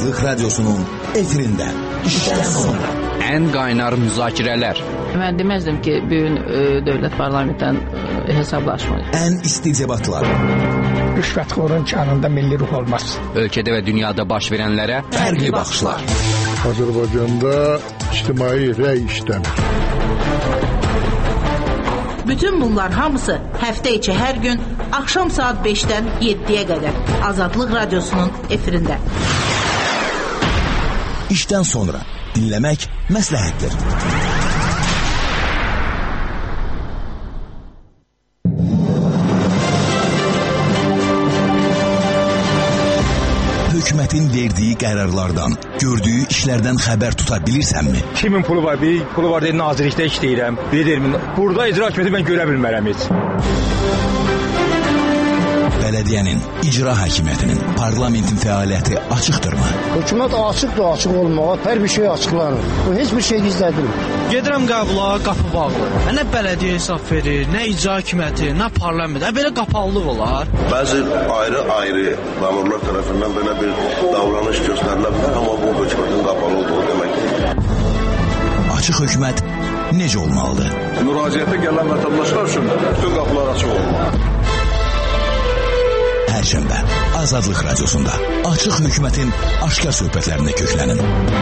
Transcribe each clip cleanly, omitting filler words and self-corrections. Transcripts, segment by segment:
Azadlık Radyosu'nun efirinde. İşten sonra. En kaynar müzakirələr. Mən deməzdim ki, bugün dövlət parlamentdən hesablaşmayır. En isti debatlar. Rüşvətxorun canında milli ruh olmaz. Ölkədə və dünyada baş verənlərə Fərqli baxışlar. Azərbaycanda ictimai rəy işləmir. Bütün bunlar hamısı həftə içi hər gün axşam saat 5-dən 7-yə qədər Azadlıq Radyosu'nun efirində. İşten sonra dinlemek məsləhətdir. Hükümetin verdiği kararlardan, gördüğü işlerden haber tutabilirsen mi? Kimin pulu var? Bir pulu var deyil, nazirlikdə işləyirəm. Biri deyil, burada icra hakimiyyəti mən görə bilmərəm heç. Belediyenin, icra hakimiyetinin, parlamentin fəaliyyəti açıqdırmı? Hükümet açıqdır, açıq olmağa, hər bir şey açıqlanır. Bu hiçbir şey gizlədilmir. Gedirəm qəbula, qapı bağlı. Nə bələdiyyə hesab verir, nə icra hakimiyyəti, nə parlament. Belə qapalılıq olar. Bəzi ayrı-ayrı məmurlar tərəfindən belə bir davranış göstərilə bilər, amma bu hökumətin qapalı olduğu deməkdir. Açıq hökumət necə olmalıdır? Müraciətə gələn vətəndaşlar üçün bütün qapılar açıq olmalı. Perşembe Azadlık Radyosu'nda açıq hükümetin aşkar söhbətlərinə köklənin.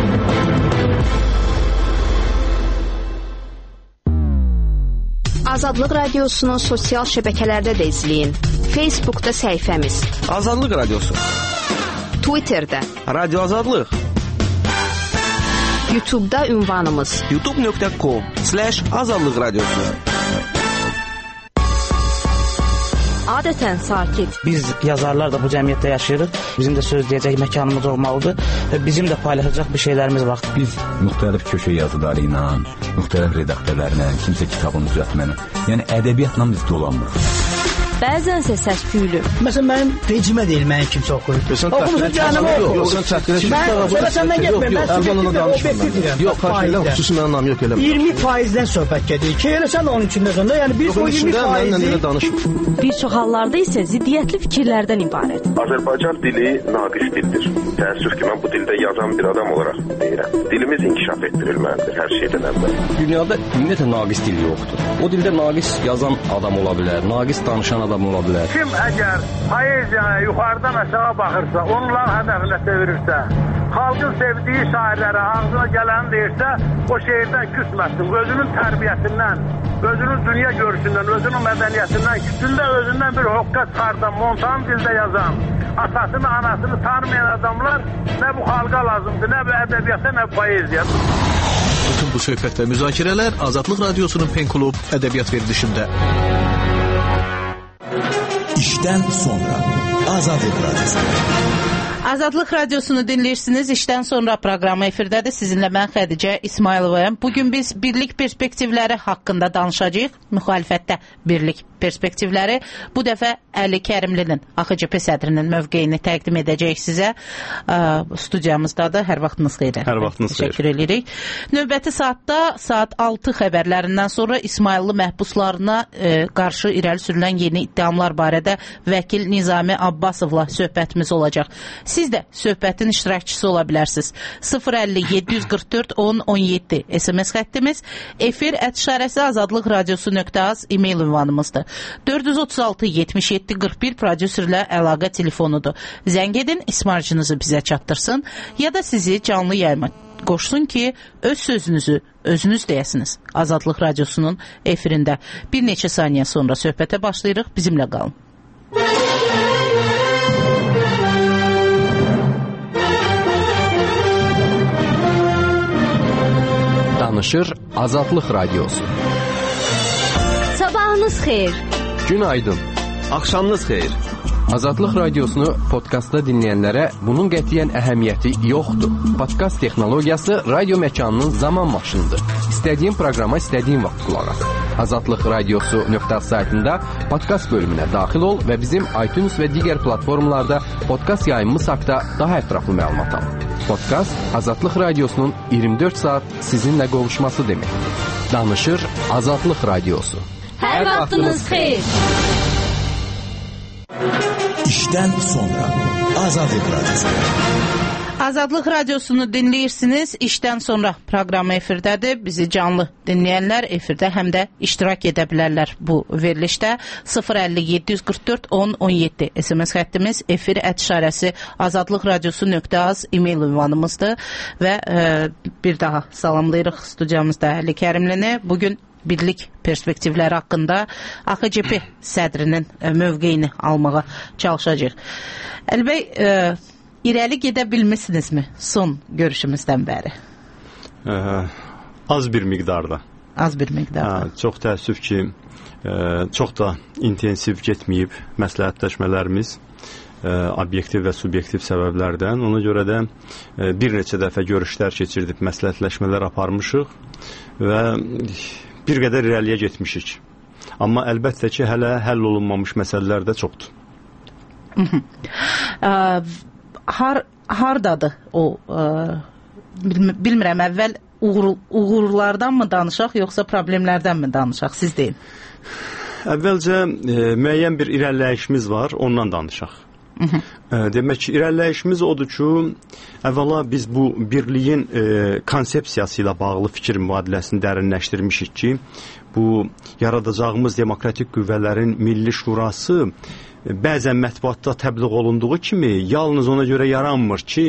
Azadlıq Radyosu'nun sosial şəbəkələrdə də izləyin. Facebook'ta səhifəmiz Azadlıq Radyosu, Twitter'da Radyo Azadlıq, YouTube'da ünvanımız youtube.com/Azadlıq Radyosu. Adətən sakit. Biz yazarlar da bu cəmiyyətdə yaşayırıq. Bizim də söz deyəcək məkanımız olmalıdır və bizim də paylaşacaq bir şeylərimiz var. Biz müxtəlif köşə yazıları ilə, müxtəlif redaktörlərlə, kimsə kitabını düzəltməni, yəni ədəbiyyatla biz dolanmırıq. Bəzənsə səs-küylü. Məsələn, mənim vecimə deyil, mənim kimsə oxuyur. Oxumusun canımı oxuyur. Mən səndən getməyim, mən subjektivlə obyektivdirəm. Yox, qarşıyla xüsusi mənim anam yox elə. 20%-dən söhbət gedir ki, elə sən onun içində sonunda, yəni biz o 20%-i... Bir çox hallarda isə ziddiyyətli fikirlərdən ibarət. Azərbaycan dili naqis dildir. Təəssüf ki, mən bu dildə yazan bir adam olaraq deyirəm. Dilimiz inkişaf etdirilməlidir hər şeydən əvvəl. Dünyada ümumiyyətlə naqis dil yoxdur. O dildə naqis yazan adam ola bilər, naqis danışan adam ola bilər. Kim əgər poeziyaya yuxarıdan aşağı baxırsa, onların hədəfinə çevirirsə, xalqın sevdiyi şairlərə ağzına gələni deyirsə, o şeirdən küsməsin, özünün tərbiyəsindən, özünün dünya görüşündən, özünün mədəniyyətindən, küsündə özündən bir hoqqa çıxardan, montan dildə yazan, atasını, anasını tanımayan adamlar nə bu xalqa lazımdır, nə bu ədəbiyyata, nə bu poeziya. Bütün bu söhbət və müzakirələr Azadlıq Radyosu'nun Pen Klub ədəbiyyat verilişində. İşten sonra Azadlık Radyosu. Azadlıq Radyosu'nu dinləyirsiniz. İşdən sonra proqramı efirdədir. Sizinlə mən Xədicə İsmayılovayam. Bugün biz birlik perspektivləri haqqında danışacağıq. Müxalifətdə birlik perspektivləri. Bu dəfə Əli Kərimlinin, AXCP sədrinin mövqeyini təqdim edəcəyik sizə. Studiyamızdadır. Hər vaxtınız xeyir. Hər vaxtınız xeyir. Təşəkkür edirik. Növbəti saatda saat 6 xəbərlərindən sonra İsmayıllı məhbuslarına qarşı irəli sürülən yeni iddiamlar barədə vəkil Nizami Abbasovla söhbətimiz olacaq. Siz də söhbətin iştirakçısı ola bilərsiniz. 050-744-10-17 SMS xəttimiz, efir@azadlıqradiosu.az e-mail ünvanımızdır. 436-77-41 prodüserlə əlaqə telefonudur. Zəng edin, ismarcınızı bizə çatdırsın ya da sizi canlı yayıma qoşsun ki, öz sözünüzü özünüz deyəsiniz. Azadlıq Radyosu'nun efirində. Bir neçə saniyə sonra söhbətə başlayırıq. Bizimlə qalın. Danışır Azadlıq Radyosu. Sabahınız xeyir. Günaydın. Axşamınız xeyir. Azadlıq Radiosunu podkastda dinləyənlərə bunun qətiyyən əhəmiyyəti yoxdur. Podkast texnologiyası radio məkanının zaman maşınıdır. İstədiyin proqrama istədiyin vaxt qulaq as. Azadlıq Radiosu.az saytında podkast bölümünə daxil ol və bizim iTunes və digər platformalarda podkast yayımımız haqqında daha ətraflı məlumat al. Podkast Azadlıq Radiosunun 24 saat sizinlə qovuşması deməkdir. Danışır Azadlıq Radiosu. Hər vaxtınız xeyir. İşten sonra Azadlık Radyosu. Azadlıq Radiosunu dinləyirsiniz. İşdən sonra proqramı efirdədir. Bizi canlı dinləyənlər efirdə həm də iştirak edə bilərlər bu verilişdə. 050-744-10-17 SMS xəttimiz, efir@ azadlıqradiosu.az e-mail ünvanımızdır və bir daha salamlayırıq studiyamızda Əli Kərimlini. Bugün birlik perspektivləri haqqında AXCP sədrinin mövqeyini almağa çalışacağıq. Əli bəy, irəli gedə bilmisinizmi son görüşümüzdən bəri? Az bir miqdarda. Az bir miqdarda. Çox təəssüf ki, çox da intensiv getməyib məsləhətləşmələrimiz obyektiv və subyektiv səbəblərdən. Ona görə də bir neçə dəfə görüşlər keçirdib, məsləhətləşmələr aparmışıq və bir qədər irəliyə getmişik. Amma əlbəttə ki, hələ həll olunmamış məsələlər də çoxdur. Hardadır o, bilmirəm, əvvəl uğurlardan mı danışaq, yoxsa problemlərdən mi danışaq, siz deyin. Əvvəlcə müəyyən bir irəliləyişimiz var, ondan danışaq. Demək ki, irəliləyişimiz odur ki, əvvəla biz bu birliyin konsepsiyası ilə bağlı fikir mübadiləsini dərinləşdirmişik ki, bu yaradacağımız demokratik qüvvələrin Milli Şurası bəzən mətbuatda təbliğ olunduğu kimi yalnız ona görə yaranmır ki,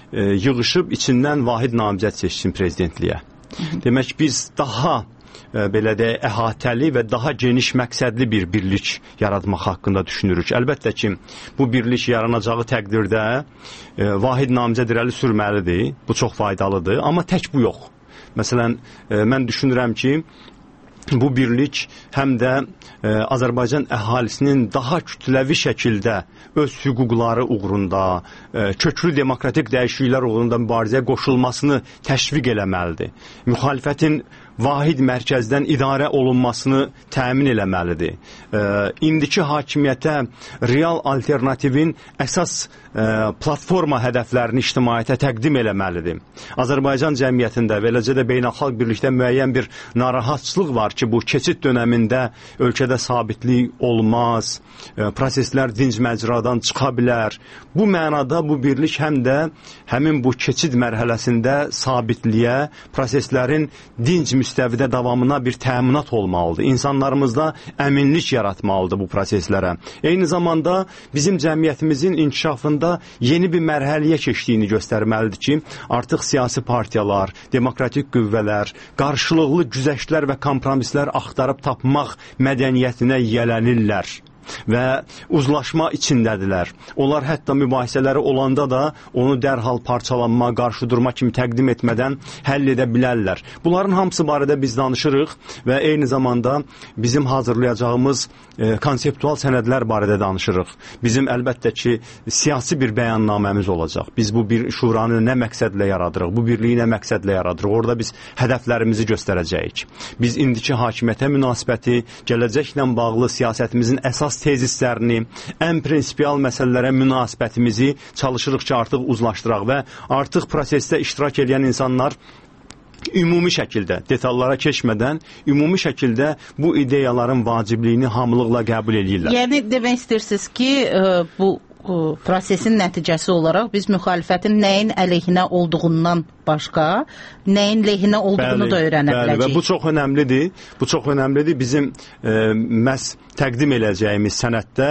yığışıb içindən vahid namizəd seçsin prezidentliyə. Demək, biz daha belə də əhatəli və daha geniş məqsədli bir birlik yaratmaq haqqında düşünürük. Əlbəttə ki, bu birlik yaranacağı təqdirdə vahid namizəd irəli sürməlidir. Bu çox faydalıdır, amma tək bu yox. Məsələn, mən düşünürəm ki, bu birlik həm də Azərbaycan əhalisinin daha kütləvi şəkildə öz hüquqları uğrunda, köklü demokratik dəyişikliklər uğrunda mübarizəyə qoşulmasını təşviq eləməlidir. Müxalifətin vahid mərkəzdən idarə olunmasını təmin eləməlidir. İndiki hakimiyyətə real alternativin əsas platforma hədəflərini ictimaiyyətə təqdim eləməlidir. Azərbaycan cəmiyyətində və eləcə də beynəlxalq birlikdə müəyyən bir narahatçılıq var ki, bu keçid dönəmində ölkədə sabitlik olmaz, proseslər dinc məcradan çıxa bilər. Bu mənada bu birlik həm də həmin bu keçid mərhələsində sabitliyə, proseslərin dinc müstəvidə davamına bir təminat olmalıdır. İnsanlarımızda əminlik yaratmalıdır bu proseslərə. Eyni zamanda bizim cəmiyyətimizin inkişafında yeni bir mərhələyə keçdiyini göstərməlidir ki, artıq siyasi partiyalar, demokratik qüvvələr, qarşılıqlı güzəştlər və kompromislər axtarıb tapmaq mədəniyyətinə yiyələnirlər və uzlaşma içindədirlər. Onlar hətta mübahisələri olanda da onu dərhal parçalanma, qarşı durma kimi təqdim etmədən həll edə bilərlər. Bunların hamısı barədə biz danışırıq və eyni zamanda bizim hazırlayacağımız konseptual sənədlər barədə danışırıq. Bizim əlbəttə ki, siyasi bir bəyannaməmiz olacaq. Biz bu bir şuranı nə məqsədlə yaradırıq, bu birliyi nə məqsədlə yaradırıq. Orada biz hədəflərimizi göstərəcəyik. Biz indiki hakimiyyətə münasibəti, gələcəklə bağlı siyasətimizin əsas tezislərini, ən prinsipial məsələlərə münasibətimizi çalışırıq ki, artıq uzlaşdıraq və artıq prosesdə iştirak edən insanlar ümumi şəkildə, detallara keçmədən, ümumi şəkildə bu ideyaların vacibliyini hamılıqla qəbul edirlər. Yəni, demək istəyirsiniz ki, bu prosesin nəticəsi olaraq biz müxalifətin nəyin əleyhinə olduğundan başqa, nəyin lehinə olduğunu da öyrənə biləcəyik. Bəli, və bu çox önəmlidir. Bu çox önəmlidir. Bizim məhz təqdim edəcəyimiz sənəddə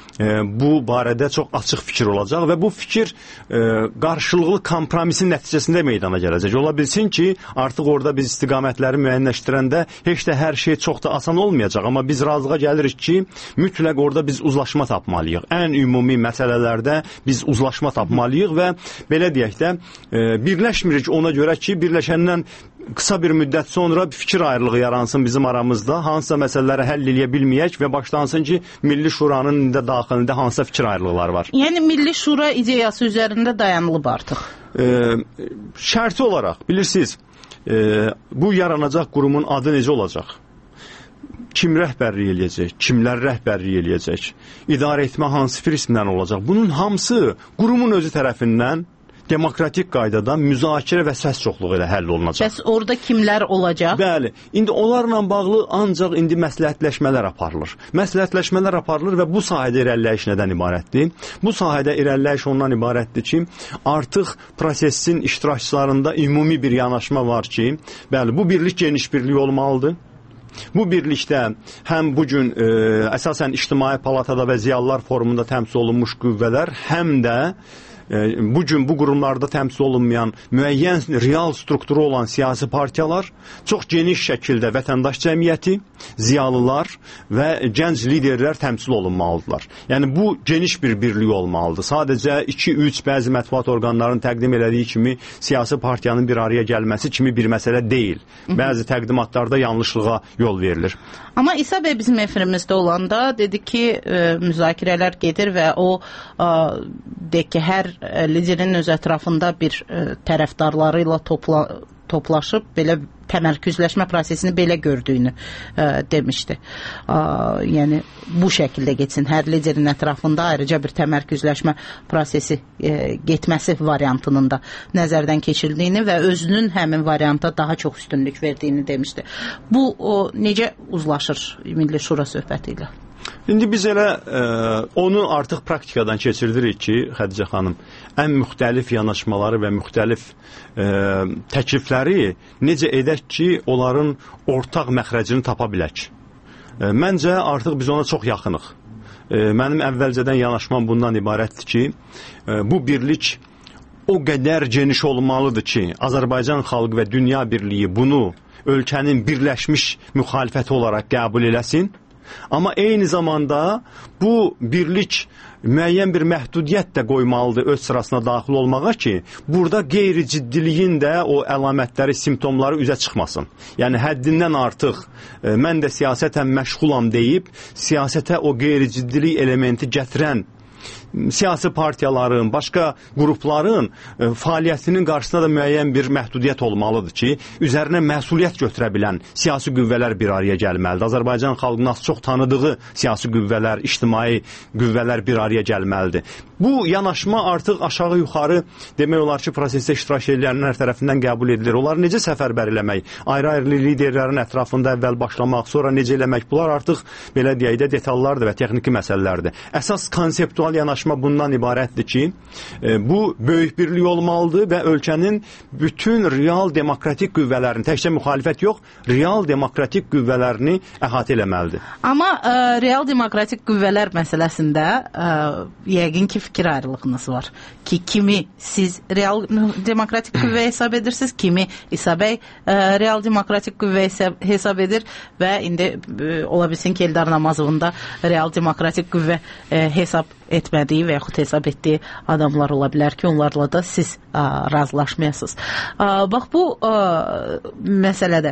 bu barədə çox açıq fikir olacaq və bu fikir qarşılıqlı kompromisin nəticəsində meydana gələcək. Ola bilsin ki, artıq orada biz istiqamətləri müəyyənləşdirəndə heç də hər şey çox da asan olmayacaq, amma biz razılığa gəlirik ki, mütləq orada biz uzlaşma tapmalıyıq. Ən ümumi məsələlərdə biz uzlaşma tapmalıyıq və belə deyək də, birləşmirik ona görə ki, birləşəndən qısa bir müddət sonra bir fikir ayrılığı yaransın bizim aramızda, hansısa məsələləri həll edə bilməyək və başlansın ki, Milli Şuranın da daxilində hansısa fikir ayrılıqları var. Yəni Milli Şura ideyası üzərində dayanılıb artıq. Şərti olaraq, bilirsiniz, bu yaranacaq qurumun adı necə olacaq? Kim rəhbərlik eləyəcək? Kimlər rəhbərlik eləyəcək? İdarə etmə hansı prismdən olacaq? Bunun hamısı qurumun özü tərəfindən demokratik qaydada müzakirə və səs çoxluğu ilə həll olunacaq. Bəs orada kimlər olacaq? Bəli, indi onlarla bağlı ancaq indi məsləhətləşmələr aparılır. Məsləhətləşmələr aparılır və bu sahədə irəliləyiş nədən ibarətdir? Bu sahədə irəliləyiş ondan ibarətdir ki, artıq prosesin iştirakçılarında ümumi bir yanaşma var ki, bəli, bu birlik geniş birlik olmalıdır. Bu birlikdə həm bugün əsasən İctimai Palatada və Ziyalılar Forumunda təmsil olunmuş qüvvələr, həm də bugün bu qurumlarda təmsil olunmayan müəyyən real strukturu olan siyasi partiyalar çox geniş şəkildə vətəndaş cəmiyyəti, ziyalılar və gənc liderlər təmsil olunmalıdırlar. Yəni bu geniş bir birlik olmalıdır. Sadəcə 2-3 bəzi mətbuat orqanlarının təqdim elədiyi kimi siyasi partiyanın bir araya gəlməsi kimi bir məsələ deyil. Bəzi təqdimatlarda yanlışlığa yol verilir. Amma İsa bəy bizim efirimizdə olanda dedi ki, müzakirələr gedir və o deyək ki, hər liderin öz ətrafında bir tərəfdarları ilə toplaşıb belə təmərküzləşmə prosesini belə gördüyünü demişdi. Yəni bu şəkildə getsin. Hər liderin ətrafında ayrıca bir təmərküzləşmə prosesi getməsi variantının da nəzərdən keçirdiyini və özünün həmin varianta daha çox üstünlük verdiyini demişdi. Bu necə uzlaşır Milli Şura söhbəti ilə? İndi biz elə onu artıq praktikadan keçirdirik ki, Xədicə xanım, ən müxtəlif yanaşmaları və müxtəlif təklifləri necə edək ki, onların ortaq məxrəcini tapa bilək. Məncə artıq biz ona çox yaxınıq. Mənim əvvəlcədən yanaşmam bundan ibarətdir ki, bu birlik o qədər geniş olmalıdır ki, Azərbaycan xalqı və dünya birliyi bunu ölkənin birləşmiş müxalifəti olaraq qəbul eləsin. Amma eyni zamanda bu birlik müəyyən bir məhdudiyyət də qoymalıdır öz sırasına daxil olmağa ki, burada qeyri-ciddiliyin də o əlamətləri, simptomları üzə çıxmasın. Yəni həddindən artıq mən də siyasətən məşğulam deyib, siyasətə o qeyri-ciddilik elementi gətirən siyasi partiyaların, başqa qrupların fəaliyyətinin qarşısında da müəyyən bir məhdudiyyət olmalıdır ki, üzərinə məsuliyyət götürə bilən siyasi qüvvələr bir araya gəlməlidir. Azərbaycan xalqının az çox tanıdığı siyasi qüvvələr, ictimai qüvvələr bir araya gəlməlidir. Bu yanaşma artıq aşağı-yuxarı demək olar ki, prosesdə iştirak edənlər tərəfindən qəbul edilir. Onları necə səfərbər eləmək, ayrı-ayrı liderlərin ətrafında əvvəl başlamaq, sonra necə eləmək, bunlar artıq belə deyək də detallardır və texniki məsələlərdir. Əsas konseptual yanaşma bundan ibarətdir ki, bu böyük birlik olmalıdır və ölkənin bütün real demokratik qüvvələrini, təkcə müxalifət yox, real demokratik qüvvələrini əhatə eləməlidir. Amma real demokratik qüvvələr məsələsində yəqin ki, fikir ayrılığınız var ki, kimi siz real demokratik qüvvə hesab edirsiniz, kimi İsa bəy real demokratik qüvvə hesab edir və indi ola bilsin ki, Eldar Namazovun da real demokratik qüvvə hesab etmədiyi və yaxud hesab etdiyi adamlar ola bilər ki, onlarla da siz razılaşmayasınız. Bax, bu məsələdə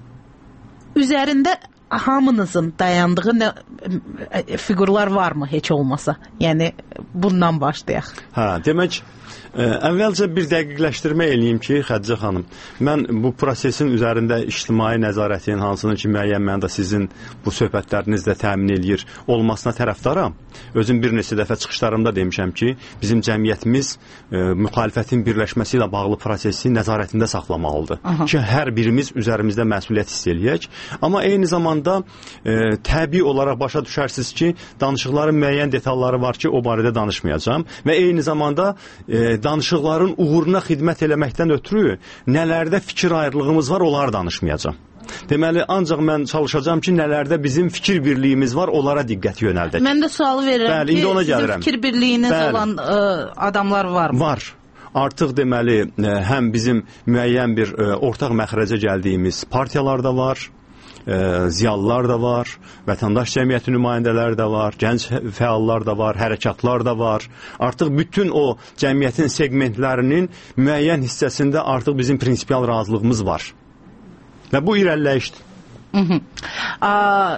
üzərində hamınızın dayandığı figurlar varmı heç olmasa? Yəni bundan başlayaq. Demək, əvvəlcə bir dəqiqləşdirmə eləyim ki, Xədicə xanım, mən bu prosesin üzərində ictimai nəzarətin, hansının ki, müəyyən mənada sizin bu söhbətlərinizlə təmin eləyir olmasına tərəfdaram. Özüm bir neçə dəfə çıxışlarımda demişəm ki, bizim cəmiyyətimiz müxalifətin birləşməsi ilə bağlı prosesi nəzarətində saxlamalıdır. Ki, hər birimiz üzərimizdə məsuliyyət hiss eləyək. Amma eyni zamanda təbii olaraq başa düşərsiniz ki, danışıqların müəyyən detalları var ki, o barədə danışmayacağım və eyni zamanda danışıqların uğuruna xidmət eləməkdən ötürü nələrdə fikir ayrılığımız var, onları danışmayacağım. Deməli, ancaq mən çalışacağım ki, nələrdə bizim fikir birliyimiz var, onlara diqqət yönəldək. Mən də sualı verirəm ki, sizin fikir birliyiniz olan adamlar varmı? Var. Artıq deməli, həm bizim müəyyən bir ortaq məxrəcə gəldiyimiz partiyalar da var, ziyalılar da var, vətəndaş cəmiyyəti nümayəndələri də var, gənc fəallar da var, hərəkatlar da var. Artıq bütün o cəmiyyətin segmentlərinin müəyyən hissəsində artıq bizim prinsipial razılığımız var. Və bu irəliləyişdir.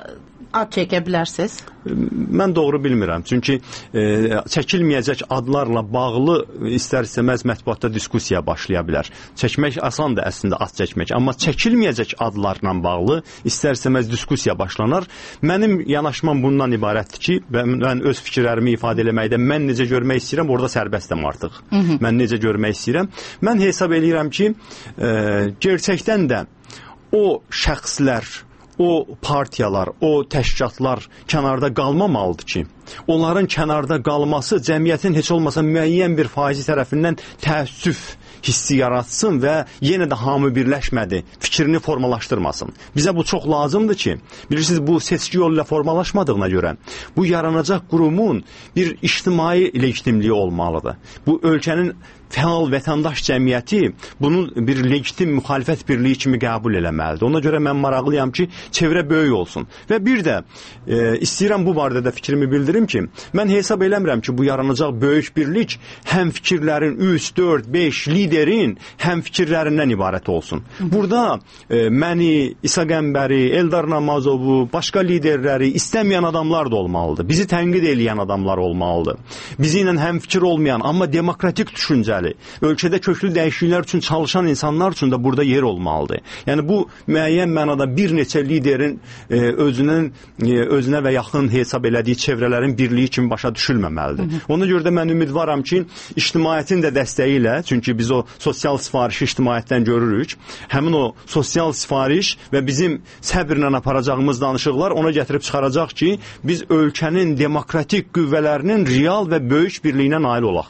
ad çəkə bilərsiniz? Mən doğru bilmirəm. Çünki çəkilməyəcək adlarla bağlı istər-istəməz mətbuatda diskussiya başlaya bilər. Çəkmək asandır əslində ad çəkmək, amma çəkilməyəcək adlarla bağlı istər-istəməz diskussiya başlanar. Mənim yanaşmam bundan ibarətdir ki, mən öz fikirlərimi ifadə eləməkdə mən necə görmək istəyirəm, orada sərbəstəm artıq. Mən necə görmək istəyirəm. Mən hesab edirəm ki, gerçəkdən də o şəxslər, o partiyalar, o təşkilatlar kənarda qalmamalıdır ki, onların kənarda qalması cəmiyyətin heç olmasa müəyyən bir faizi tərəfindən təəssüf hissi yaratsın və yenə də hamı birləşmədi, fikrini formalaşdırmasın. Bizə bu çox lazımdır ki, bilirsiniz, bu seçki yolu ilə formalaşmadığına görə bu yaranacaq qurumun bir ictimai legitimliyi olmalıdır. Bu ölkənin fəal vətəndaş cəmiyyəti bunun bir legitim müxalifət birliyi kimi qəbul eləməlidir. Ona görə mən maraqlıyam ki, çevrə böyük olsun. Və bir də istəyirəm bu barədə də fikrimi bildirim ki, mən hesab eləmirəm ki, bu yaranacaq böyük birlik həm fikirlərin 3, 4, 5 liderin həm fikirlərindən ibarət olsun. Burada məni, İsa Qəmbəri, Eldar Namazovu, başqa liderləri istəməyən adamlar da olmalıdır. Bizi tənqid eləyən adamlar olmalıdır. Bizi ilə həm fikir olmayan, amma demokratik düşüncəli, ölkədə köklü dəyişikliklər üçün çalışan insanlar üçün də burada yer olmalıdır. Yəni bu müəyyən mənada bir neçə liderin özünə və yaxın hesab elədiyi çevrələrin birliyi kimi başa düşülməməlidir. Ona görə də mən ümidvaram ki, ictimaiyyətin də dəstəyi ilə, çünki biz o sosial sifarişi ictimaiyyətdən görürük, həmin o sosial sifariş və bizim səbirlə aparacağımız danışıqlar ona gətirib çıxaracaq ki, biz ölkənin demokratik qüvvələrinin real və böyük birliyinə nail olaq.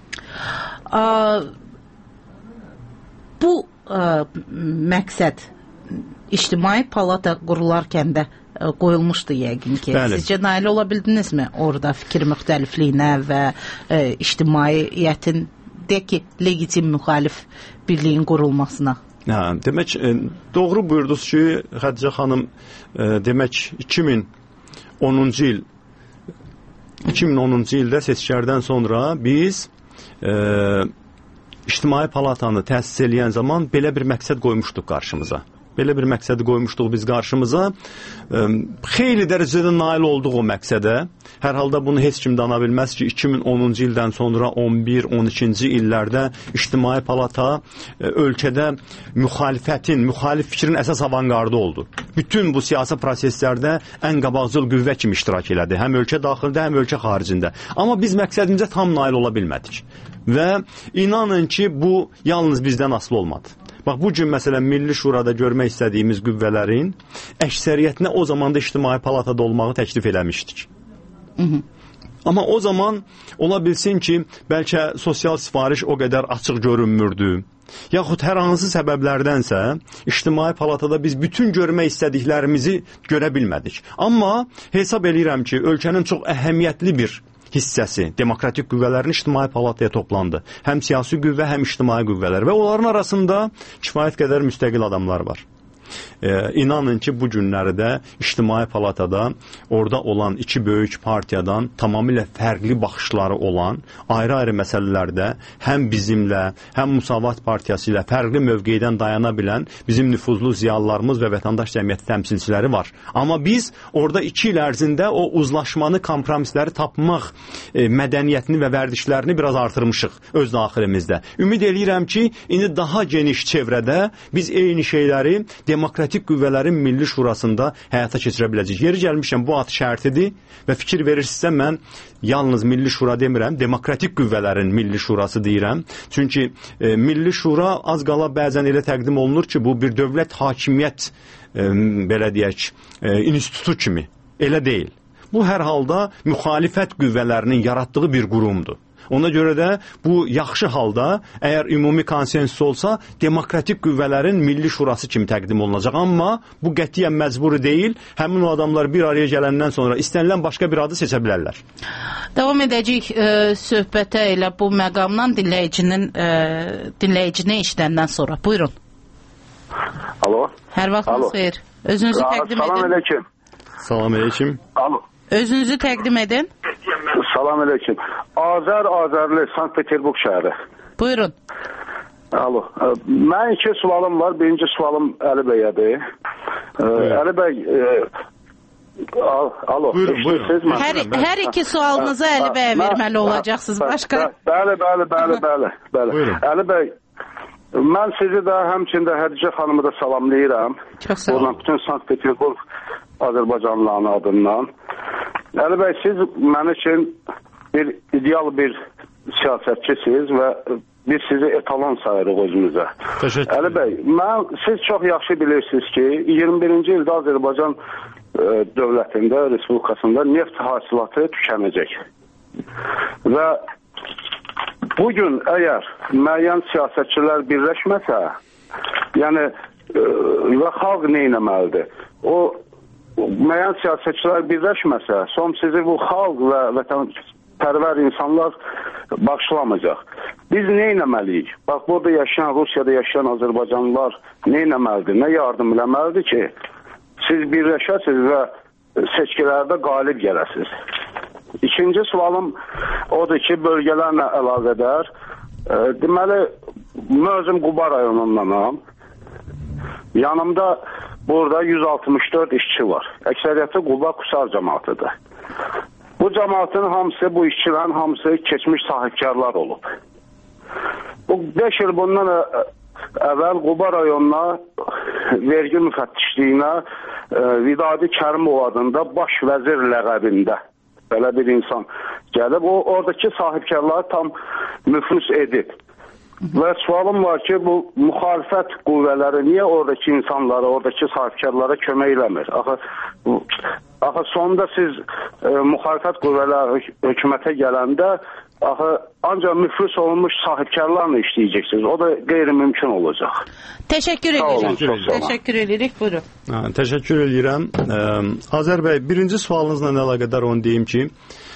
Bu məqsəd ictimai palata qurularkən də qoyulmuşdu yəqin ki. Bəli. Sizcə nail ola bildinizmi orada fikir müxtəlifliyinə və ictimaiyyətin legitim müxalif birliyin qurulmasına? Demək, doğru buyurdunuz ki, Xədicə xanım, demək 2010-cu ildə seçkilərdən sonra biz İctimai Palatanı təsis eləyən zaman belə bir məqsəd qoymuşduq qarşımıza. Belə bir məqsədi qoymuşduq biz qarşımıza. Xeyli dərəcədə nail olduq o məqsədə. Hər halda bunu heç kim dana bilməz ki, 2010-cu ildən sonra 11-12-ci illərdə İctimai Palata ölkədə müxalif fikrin əsas avanqardı oldu. Bütün bu siyasi proseslərdə ən qabaqcıl qüvvə kimi iştirak elədi. Həm ölkə daxilində, həm ölkə xaricində. Amma biz məqsədimizə tam nail ola bilmədik. Və inanın ki, bu yalnız bizdən asılı olmadı. Bax, bu gün məsələn Milli Şurada görmək istədiyimiz qüvvələrin əksəriyyətinə o zaman da İctimai Palatada olmağı təklif eləmişdik. Amma o zaman ola bilsin ki, bəlkə sosial sifariş o qədər açıq görünmürdü. Yaxud hər hansı səbəblərdənsə İctimai Palatada biz bütün görmək istədiklərimizi görə bilmədik. Amma hesab eləyirəm ki, ölkənin çox əhəmiyyətli bir hissəsi, demokratik qüvvələrin İctimai Palataya toplandı. Həm siyasi qüvvə, həm ictimai qüvvələr və onların arasında kifayət qədər müstəqil adamlar var. İnanın ki, bu günlərdə İctimai Palatada orada olan iki böyük partiyadan tamamilə fərqli baxışları olan, ayrı-ayrı məsələlərdə həm bizimlə, həm Müsavat Partiyası ilə fərqli mövqeydən dayana bilən bizim nüfuzlu ziyalılarımız və vətəndaş cəmiyyəti təmsilçiləri var. Amma biz orada 2 il ərzində o uzlaşmanı, kompromisləri tapmaq mədəniyyətini və vərdişlərini biraz artırmışıq öz daxilimizdə. Ümid eləyirəm ki, indi daha geniş çevrədə biz eyni şeyləri demokratik qüvvələrin Milli Şurasında həyata keçirə biləcək. Yeri gəlmişəm, bu ad şərtidir və fikir verirsinizsə mən yalnız Milli Şura demirəm, demokratik qüvvələrin Milli Şurası deyirəm. Çünki Milli Şura az qala bəzən elə təqdim olunur ki, bu bir dövlət hakimiyyət, belə deyək, institutu kimi. Elə deyil. Bu hər halda müxalifət qüvvələrinin yaratdığı bir qurumdur. Ona görə də bu yaxşı halda, əgər ümumi konsensus olsa, demokratik qüvvələrin Milli Şurası kimi təqdim olunacaq. Amma bu qətiyyən məcburi deyil. Həmin o adamlar bir araya gələndən sonra istənilən başqa bir adı seçə bilərlər. Davam edəcəyik söhbətə elə bu məqamdan dinləyicini eşidəndən sonra. Buyurun. Alo. Hər vaxtınız xeyir. Özünüzü təqdim edin. Salam aleyküm. Salam aleyküm. Alo. Özünüzü təqdim edin. Salam aleyküm. Azərli, Sankt-Peterburg şəhəri. Buyurun. Alo. Mənim 2 sualım var. Birinci sualım Əli bəyədir. Əli bəy, Alo. Buyurun. Hər iki sualınızı Əli bəyə verməli olacaqsınız. Başqa? Bəli. Əli bəy, mən sizi də həmçində Hədicə xanımı da salamlayıram. Çox sağ olun. Oradan bütün Sankt-Peterburg Azərbaycanlıların adından. Əli bəy, siz mənim için bir ideal bir siyasətçisiniz və biz sizi etalon sayırıq özümüzə. Əli bəy, siz çox yaxşı bilirsiniz ki, 21-ci ildə Azərbaycan dövlətində, Respublikasında neft hasilatı tükənəcək. Və bugün əgər müəyyən siyasətçilər birləşməsə, yəni və xalq nə etməlidir? O müəyyən siyasətçilər birləşməsə, son sizi bu xalq və vətənpərvər insanlar bağışlamayacaq. Biz nə etməliyik? Bax, burada yaşayan, Rusiyada yaşayan Azərbaycanlılar nə etməlidir? Nə yardım eləməlidir ki, siz birləşəsiniz və seçkilərdə qalib gələsiniz? İkinci sualım odur ki, bölgələrlə əlaqədar. Deməli, mən özüm Quba rayonundanam. Yanımda burada 164 işçi var. Əksəriyyəti Quba Qusar cəmatıdır. Bu cəmatın hamısı, bu işçilərin hamısı keçmiş sahibkarlar olub. Bu 5 il bundan əvvəl Quba rayonuna vergi müfəttişliyinə Vidadi Kərimov adında baş vəzir ləqəbində belə bir insan gəlib. O, oradakı sahibkarları tam müflis edib. Və sualım var ki, bu müxalifət qüvvələri niyə oradakı insanlara, oradakı sahibkarlara kömək eləmir? Axı sonunda siz müxalifət qüvvələri hökumətə gələndə ancaq müflis olunmuş sahibkarlarla işləyəcəksiniz. O da qeyri-mümkün olacaq. Təşəkkür edirik. Təşəkkür edirik. Buyurun. Təşəkkür edirəm. Azər bəy, birinci sualınızla əlaqədar onu deyim ki,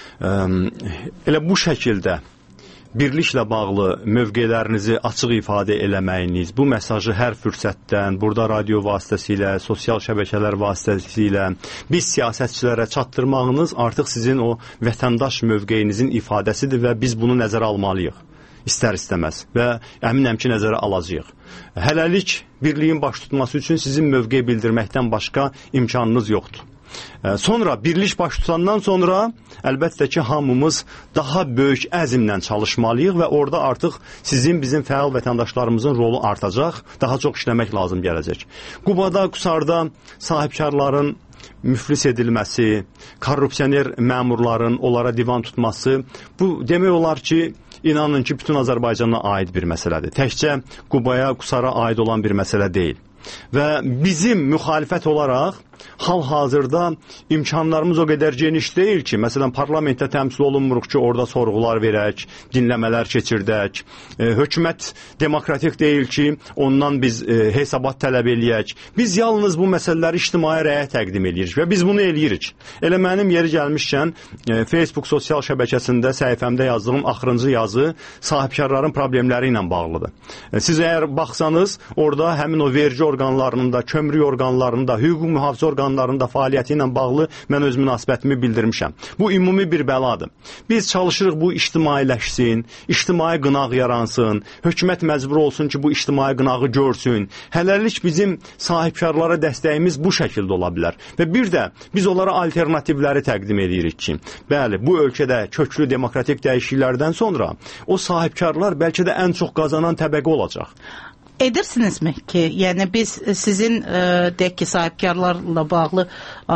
elə bu şəkildə birliklə bağlı mövqelərinizi açıq ifadə eləməyiniz, bu mesajı hər fürsətdən, burada radio vasitəsilə, sosial şəbəkələr vasitəsilə biz siyasətçilərə çatdırmağınız artıq sizin o vətəndaş mövqeyinizin ifadəsidir və biz bunu nəzərə almalıyıq. İstər-istəməz və əminəm ki, nəzərə alacağıq. Hələlik birliyin baş tutması üçün sizin mövqe bildirməkdən başqa imkanınız yoxdur. Sonra birlik baş tutandan sonra əlbəttə ki, hamımız daha böyük əzmlə çalışmalıyıq və orada artıq sizin, bizim fəal vətəndaşlarımızın rolu artacaq, daha çox işləmək lazım gələcək. Qubada, Qusarda sahibkarların müflis edilməsi, korrupsioner məmurların onlara divan tutması, bu demək olar ki, inanın ki, bütün Azərbaycana aid bir məsələdir. Təkcə Qubaya, Qusara aid olan bir məsələ deyil. Və bizim müxalifət olaraq hal-hazırda imkanlarımız o qədər geniş deyil ki, məsələn, parlamentdə təmsil olunmuruq ki, orada sorğular verək, dinləmələr keçirdək. Hökumət demokratik deyil ki, ondan biz hesabat tələb eləyək. Biz yalnız bu məsələləri ictimai rəyə təqdim edirik və biz bunu eləyirik. Elə mənim yeri gəlmişkən, Facebook sosial şəbəkəsində səhifəmdə yazdığım axırıncı yazı sahibkarların problemləri ilə bağlıdır. Siz əgər baxsanız, orada həmin o vergi orqanlarının da, kömrük orqanlarının da, hüquq mühafizə orqanlarının da fəaliyyəti ilə bağlı mən öz münasibətimi bildirmişəm. Bu ümumi bir bəladır. Biz çalışırıq bu ictimailəşsin, ictimai qınaq yaransın, hökumət məcbur olsun ki, bu ictimai qınağı görsün. Hələlik bizim sahibkarlara dəstəyimiz bu şəkildə ola bilər. Və bir də biz onlara alternativləri təqdim edirik ki, bəli, bu ölkədə köklü demokratik dəyişikliklərdən sonra o sahibkarlar bəlkə də ən çox qazanan təbəqə olacaq. Edirsinizmi ki, yəni biz sizin deyək ki, sahibkarlarla bağlı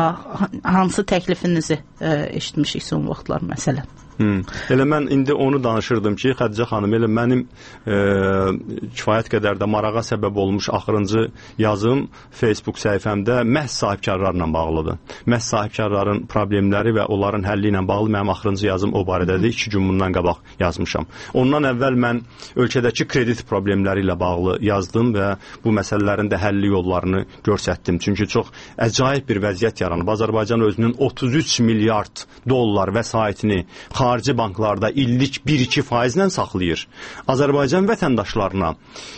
hansı təklifinizi eşitmişik son vaxtlar məsələn? Elə mən indi onu danışırdım ki, Xədicə xanım, elə mənim kifayət qədər də marağa səbəb olmuş axırıncı yazım Facebook səhifəmdə məhz sahibkarlarla bağlıdır. Məhz sahibkarların problemləri və onların həlli ilə bağlı mənim axırıncı yazım o barədədir. 2 gün bundan qabaq yazmışam. Ondan əvvəl mən ölkədəki kredit problemləri ilə bağlı yazdım və bu məsələlərin də həlli yollarını göstərdim. Çünki çox əcaib bir vəziyyət yaranıb. Azərbaycan özünün 33 milyard dollar vəsaitini xarici banklarda illik 1-2% saxlayır. Azərbaycan vətəndaşlarına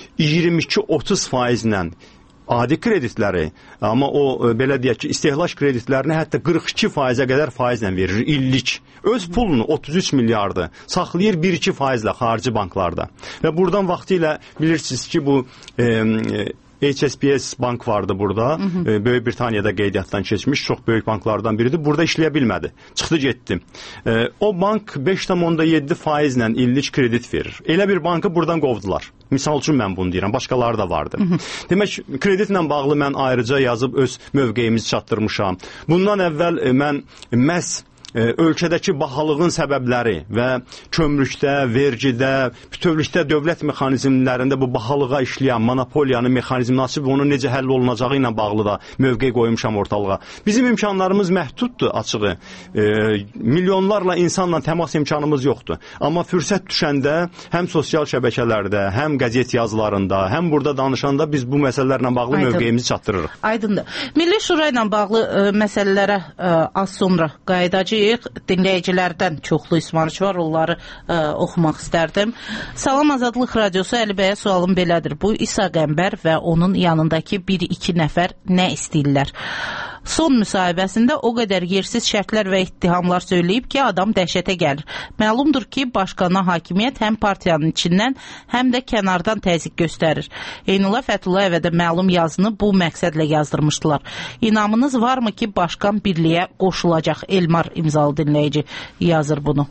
22-30% adi kreditləri, amma o belə deyək ki, istehlak kreditlərini hətta 42%-ə qədər faizlə verir illik. Öz pulunu 33 miljardı saxlayır 1-2%-lə xarici banklarda. Və buradan vaxtilə bilirsiniz ki, bu HSBC bank vardı burada. Böyük Britaniyada qeydiyyatdan keçmiş çox böyük banklardan biridir. Burada işləyə bilmədi. Çıxdı getdi. O bank 5,7% illik kredit verir. Elə bir bankı buradan qovdular. Misal üçün mən bunu deyirəm, başqaları da vardı. Demək, kreditlə bağlı mən ayrıca yazıb öz mövqeyimizi çatdırmışam. Bundan əvvəl mən məhz ölkədəki bahalığın səbəbləri və kömrükdə, vergidə, bütövlükdə dövlət mexanizmlərində bu bahalığa işləyən monopoliyanın mexanizmini açıb onun necə həll olunacağı ilə bağlı da mövqe qoymuşam ortalığa. Bizim imkanlarımız məhduddur açığı. Milyonlarla insanla təmas imkanımız yoxdur. Amma fürsət düşəndə həm sosial şəbəkələrdə, həm qəzet yazılarında, həm burada danışanda biz bu məsələlərlə bağlı mövqeyimizi çatdırırıq. Aydındır. Milli Şura ilə bağlı məsələlərə az sonra qayıdacağıq. Dinləyicilərdən çoxlu ismarıç var, onları oxumaq istərdim. Salam Azadlıq Radiosu, Əli bəyə sualım belədir. Bu İsa Qəmbər və onun yanındakı 1-2 nəfər nə istəyirlər? Son müsahibəsində o qədər yersiz şərtlər və ittihamlar söyləyib ki, adam dəhşətə gəlir. Məlumdur ki, başqana hakimiyyət həm partiyanın içindən, həm də kənardan təzyiq göstərir. Eynullah Fəthullayevə də məlum yazını bu məqsədlə yazdırmışdılar. İnamınız varmı ki, başqan birliyə qoşulacaq? Elmar imzalı dinləyici yazır bunu.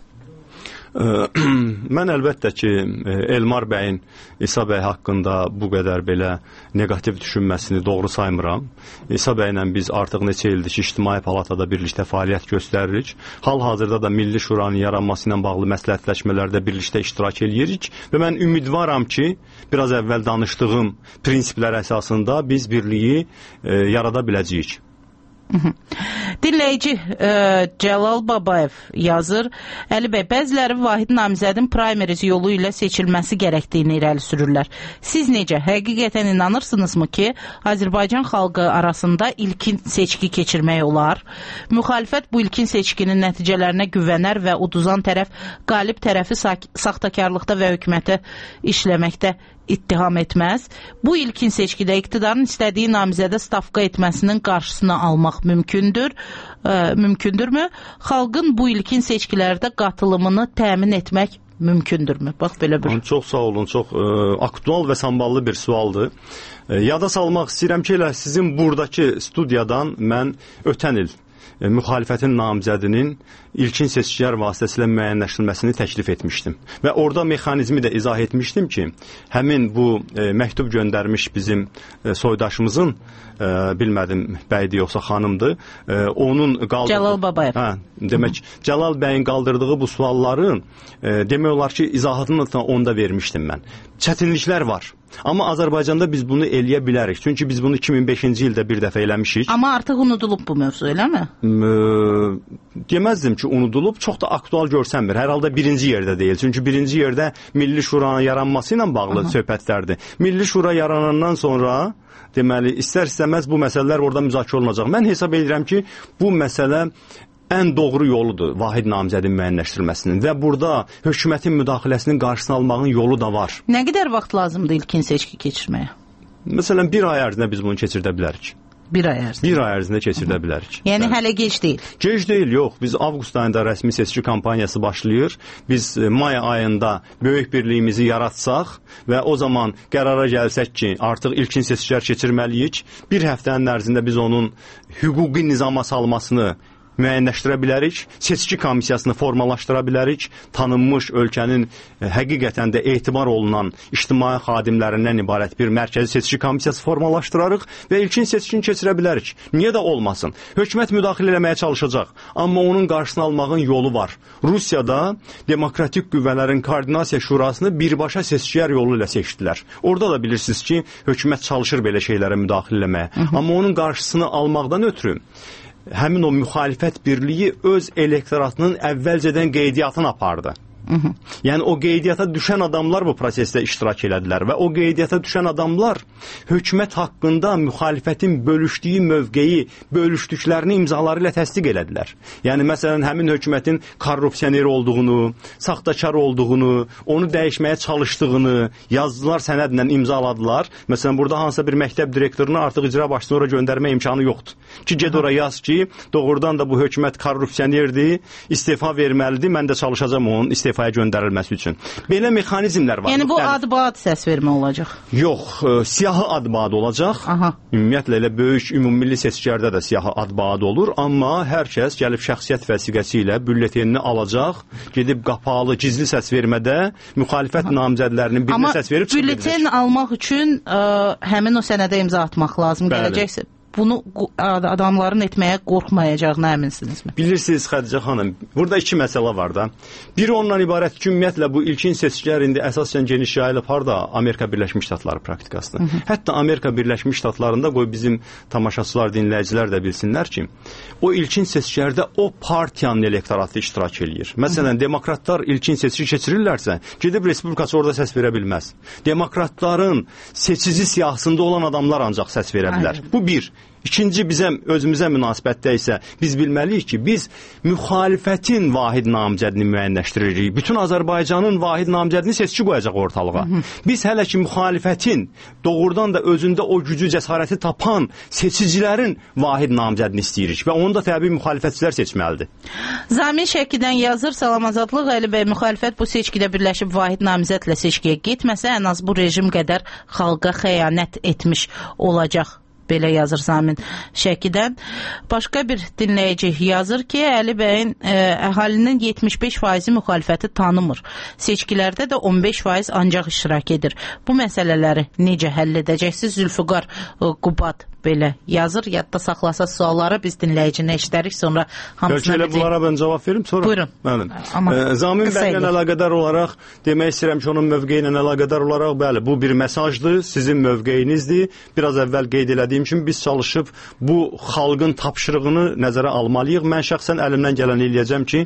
Mən əlbəttə ki, Elmar bəyin İsa bəy haqqında bu qədər belə negativ düşünməsini doğru saymıram. İsa bəylə biz artıq neçə ildir ki, İctimai Palatada birlikdə fəaliyyət göstəririk. Hal-hazırda da Milli Şuranın yaranması ilə bağlı məsləhətləşmələrdə birlikdə iştirak edirik və mən ümidvaram ki, biraz əvvəl danışdığım prinsiplər əsasında biz birliyi yarada biləcəyik. Dinləyici Cəlal Babayev yazır. Əli bəy, bəziləri Vahid Namizədin primaries yolu ilə seçilməsi gərəkdiyini irəli sürürlər. Siz necə? Həqiqətən inanırsınızmı ki, Azərbaycan xalqı arasında ilkin seçki keçirmək olar? Müxalifət bu ilkin seçkinin nəticələrinə güvənər və uduzan tərəf qalib tərəfi saxtakarlıqda və hökumətə işləməkdə ittiham etməz. Bu ilkin seçkidə iqtidarın istədiyi namizədə stavka etməsinin qarşısını almaq mümkündürmü? Xalqın bu ilkin seçkilərdə qatılımını təmin etmək mümkündürmü? Bax, belə bir. Çox sağ olun, çox aktual və samballı bir sualdır. Yada salmaq istəyirəm ki, elə sizin buradakı studiyadan mən ötən il müxalifətin namizədinin ilkin seçkilər vasitəsilə müəyyənləşdirilməsini təklif etmişdim. Və orada mexanizmi də izah etmişdim ki, həmin bu məktub göndərmiş bizim soydaşımızın, bilmədim bəydir yoxsa xanımdır, onun qaldırdığı... Cəlal Babayev. Demək, Cəlal bəyin qaldırdığı bu sualları demək olar ki, izahatını da onda vermişdim mən. Çətinliklər var. Amma Azərbaycanda biz bunu eləyə bilərik. Çünki biz bunu 2005-ci ildə bir dəfə eləmişik. Amma artıq unudulub bu mövzu, eləmi? Deməzdim ki, unudulub. Çox da aktual görsənmir. Hər halda birinci yerdə deyil. Çünki birinci yerdə Milli Şuranın yaranması ilə bağlı söhbətlərdir. Milli Şura yaranandan sonra deməli, istər-istəməz bu məsələlər orada müzakirə olunacaq. Mən hesab edirəm ki, bu məsələ ən doğru yoludur Vahid namizədin müəyyənləşdirilməsinin və burada hökumətin müdaxiləsinin qarşısını almağın yolu da var. Nə qədər vaxt lazımdır ilkin seçki keçirməyə? Məsələn, bir ay ərzində biz bunu keçirdə bilərik. Bir ay ərzində? Bir ay ərzində keçirdə bilərik. Yəni hələ gec deyil? Gec deyil, yox. Biz avqust ayında rəsmi seçki kampaniyası başlayır. Biz may ayında böyük birliyimizi yaratsaq və o zaman qərara gəlsək ki, artıq ilkin seçkilər keçirməliyik, bir həftənin ərzində biz onun hüquqi nizama salmasını müəyyənləşdirə bilərik, seçki komissiyasını formalaşdıra bilərik, tanınmış ölkənin həqiqətən də etibar olunan ictimai xadimlərindən ibarət bir mərkəzi seçki komissiyası formalaşdırarıq və ilkin seçkini keçirə bilərik. Niyə də olmasın? Hökumət müdaxilə eləməyə çalışacaq, amma onun qarşısını almağın yolu var. Rusiyada demokratik qüvvələrin koordinasiya şurasını birbaşa seçkilər yolu ilə seçdilər. Orada da bilirsiniz ki, hökumət çalışır belə şeylərə müdaxilə eləməyə. Amma onun qarşısını almaqdan ötürü həmin o müxalifət birliyi öz elektoratının əvvəlcədən qeydiyyatını apardı. Yəni o qeydiyyata düşən adamlar bu prosesdə iştirak elədilər və o qeydiyyata düşən adamlar hökumət haqqında müxalifətin bölüşdüyü mövqeyi, bölüşdüklərini imzaları ilə təsdiq elədilər. Yəni məsələn həmin hökumətin korrupsioner olduğunu, saxtakar olduğunu, onu dəyişməyə çalışdığını yazdılar, sənədlə imzaladılar. Məsələn burada hansısa bir məktəb direktorunu artıq icra başçısına ora göndərmə imkanı yoxdur. Ki ged ora yaz ki, doğrudan da bu hökumət korrupsionerdir, istefa verməlidir, mən də çalışacağam onun istefa istefaya göndərilməsi üçün. Belə mexanizmlər var. Yəni bu ad-baad səs vermə olacaq? Yox, siyahı ad-baad olacaq. Ümumiyyətlə elə böyük ümumilli seçkilərdə də siyahı ad-baad olur, amma hər kəs gəlib şəxsiyyət vəsiqəsi ilə bülletenini alacaq, gedib qapalı, gizli səs vermədə müxalifət namizədlərinin birinə səs verib çıxacaq. Amma bülleten almaq üçün həmin o sənədə imza atmaq lazım gələcəksə. Bunu adamların etməyə qorxmayacağına əminsinizmi? Bilirsiniz Xədicə xanım, burada iki məsələ var da. Biri ondan ibarət ki, ümumiyyətlə bu ilkin seçkilər indi əsasən geniş yayılıb harda? Amerika Birləşmiş Ştatları praktikasında. Hətta Amerika Birləşmiş Ştatlarında qoy bizim tamaşaçılar, dinləyicilər də bilsinlər ki, o ilkin seçkilərdə o partiyanın elektoratı iştirak eləyir. Məsələn, demokratlar ilkin seçki keçirirlərsə, gedib respublikası orada səs verə bilməz. Demokratların seçici siyahısında olan adamlar ancaq səs verə bilər. Bu bir. İkinci özümüzə münasibətdə isə biz bilməliyik ki, biz müxalifətin vahid namizədini müəyyənləşdiririk. Bütün Azərbaycanın vahid namizədini seçki qoyacaq ortalığa. Biz hələ ki müxalifətin doğrudan da özündə o gücü, cəsarəti tapan seçicilərin vahid namizədini istəyirik və onu da təbii müxalifətçilər seçməlidir. Zamin Şəkidən yazır, salam Azadlıq, Əli bəy, müxalifət bu seçkidə birləşib vahid namizədlə seçkiyə getməsə, ən az bu rejim qədər xalqa xəyanət etmiş olacaq. Belə yazır Zamin Şəkidən. Başqa bir dinləyici yazır ki, Əli bəyin əhalinin 75% müxalifəti tanımır. Seçkilərdə də 15% ancaq iştirak edir. Bu məsələləri necə həll edəcəksiniz? Zülfüqar Qubad belə yazır. Yadda saxlasa sualları biz dinləyicinə eşidərik, sonra hamısına elə bunlara mən cavab verim, sonra. Buyurun. Zamin bəylə əlaqədar olaraq demək istəyirəm ki, onun mövqeyi ilə əlaqədar olaraq, bəli, bu bir mesajdır, sizin mövqeyinizdir. Biraz əvvəl qeyd elədiyim kimi biz çalışıb bu xalqın tapşırığını nəzərə almalıyıq. Mən şəxsən əlimdən gələni eləyəcəm ki,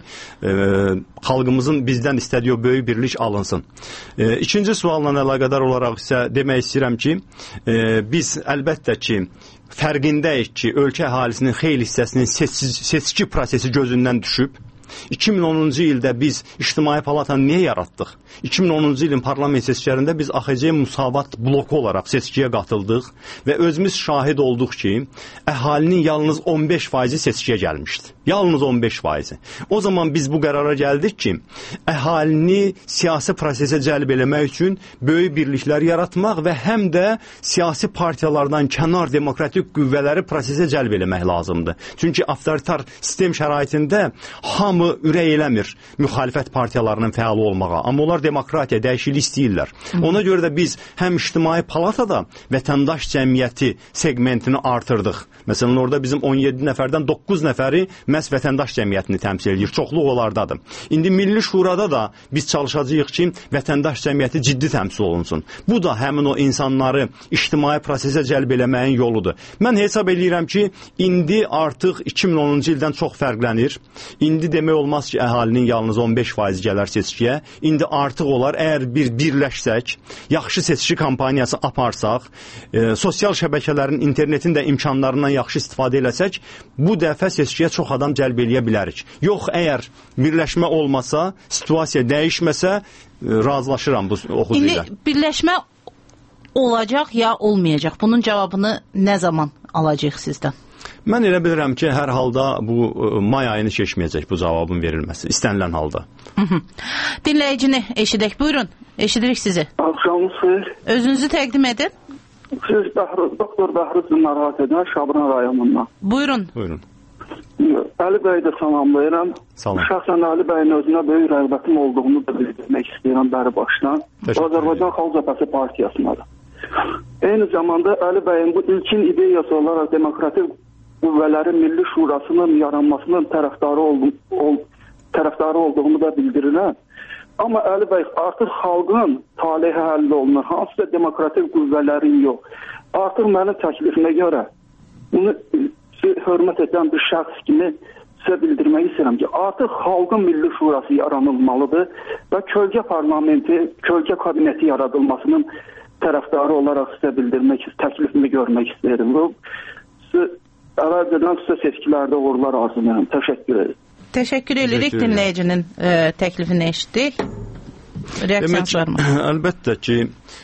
xalqımızın bizdən istədiyi o böyük birlik alınsın. İkinci sualla əlaqədar olaraq isə demək istəyirəm ki, biz əlbəttə ki, fərqindəyik ki, ölkə əhalisinin xeyli hissəsinin seçki prosesi gözündən düşüb. 2010-cu ildə biz İctimai Palatanı niyə yaratdıq? 2010-cu ilin parlament seçkilərində biz AXC Musavat bloku olaraq seçkiyə qatıldıq və özümüz şahid olduq ki, əhalinin yalnız 15% seçkiyə gəlmişdi. Yalnız 15%. O zaman biz bu qərara gəldik ki, əhalini siyasi prosesə cəlb eləmək üçün böyük birliklər yaratmaq və həm də siyasi partiyalardan kənar demokratik qüvvələri prosesə cəlb eləmək lazımdır. Çünki avtoritar sistem şəraitində hamı ürək eləmir müxalifət partiyalarının fəal olmağa. Amma onlar demokratiya, dəyişiklik istəyirlər. Ona görə də biz həm İctimai Palatada vətəndaş cəmiyyəti segmentini artırdıq. Məsələn, orada bizim 17 nəfərdən 9 nəfəri məhz vətəndaş cəmiyyətini təmsil edir. Çoxluq onlardadır. İndi Milli Şurada da biz çalışacağıq ki, vətəndaş cəmiyyəti ciddi təmsil olunsun. Bu da həmin o insanları ictimai prosesə cəlb eləməyin yoludur. Mən hesab edirəm ki, indi artıq 2010-cu ildən çox fərqlənir. İndi demək olmaz ki, əhalinin yalnız 15% gələr seçkiyə. İndi artıq olar, əgər birləşsək, yaxşı seçki kampaniyası aparsaq, sosial şəbəkələrin, internetin də imkanlarından yaxşı istifadə eləsək, bu dəfə seçkiyə çox adam cəlb eləyə bilərik. Yox, əgər birləşmə olmasa, situasiya dəyişməsə, razılaşıram bu oxucu ilə. İndi birləşmə olacaq ya olmayacaq? Bunun cavabını nə zaman alacaq sizdən? Mən elə bilirəm ki, hər halda bu may ayını keçməyəcək bu cavabın verilməsi, istənilən halda. Dinləyicini eşidək. Buyurun, eşidirik sizi. Axşamınız xeyir. Özünüzü təqdim edin. Siz Doktor Bəhruz narahat edən Şabran rayonundan. Buyurun. Əli bəyi də salamlayıram. Şəxsən Əli bəyin özünə böyük rəğbətim olduğunu da bildirmək istəyirəm bəri başdan. Azərbaycan Xalq Cəbhəsi partiyasına da. Eyni zamanda Əli bəyin bu ilkin ideyası olaraq demokratik qüvvələrin Milli Şurasının yaranmasının tərəfdarı olduğunu da bildirirəm. Amma Əli bəy artıq xalqın talehi həll olunur. Hansısa demokratik qüvvələrin yox. Artıq mənim təklifimə görə bunu hörmət edən bir şəxs kimi sizə bildirmək istəyirəm ki, artıq xalqın Milli Şurası yaranılmalıdır və kölgə parlamenti, kölgə kabineti yaradılmasının tərəfdarı olaraq sizə bildirmək, təklifimi görmək istəyirəm. Əvvəlcədən sizə seçkilərdə uğurlar arzulayıram. Təşəkkür ederim. Təşəkkür edirik, dinləyicinin təklifini eşitdik. Reaksiyonuz var mı? Əlbəttə ki,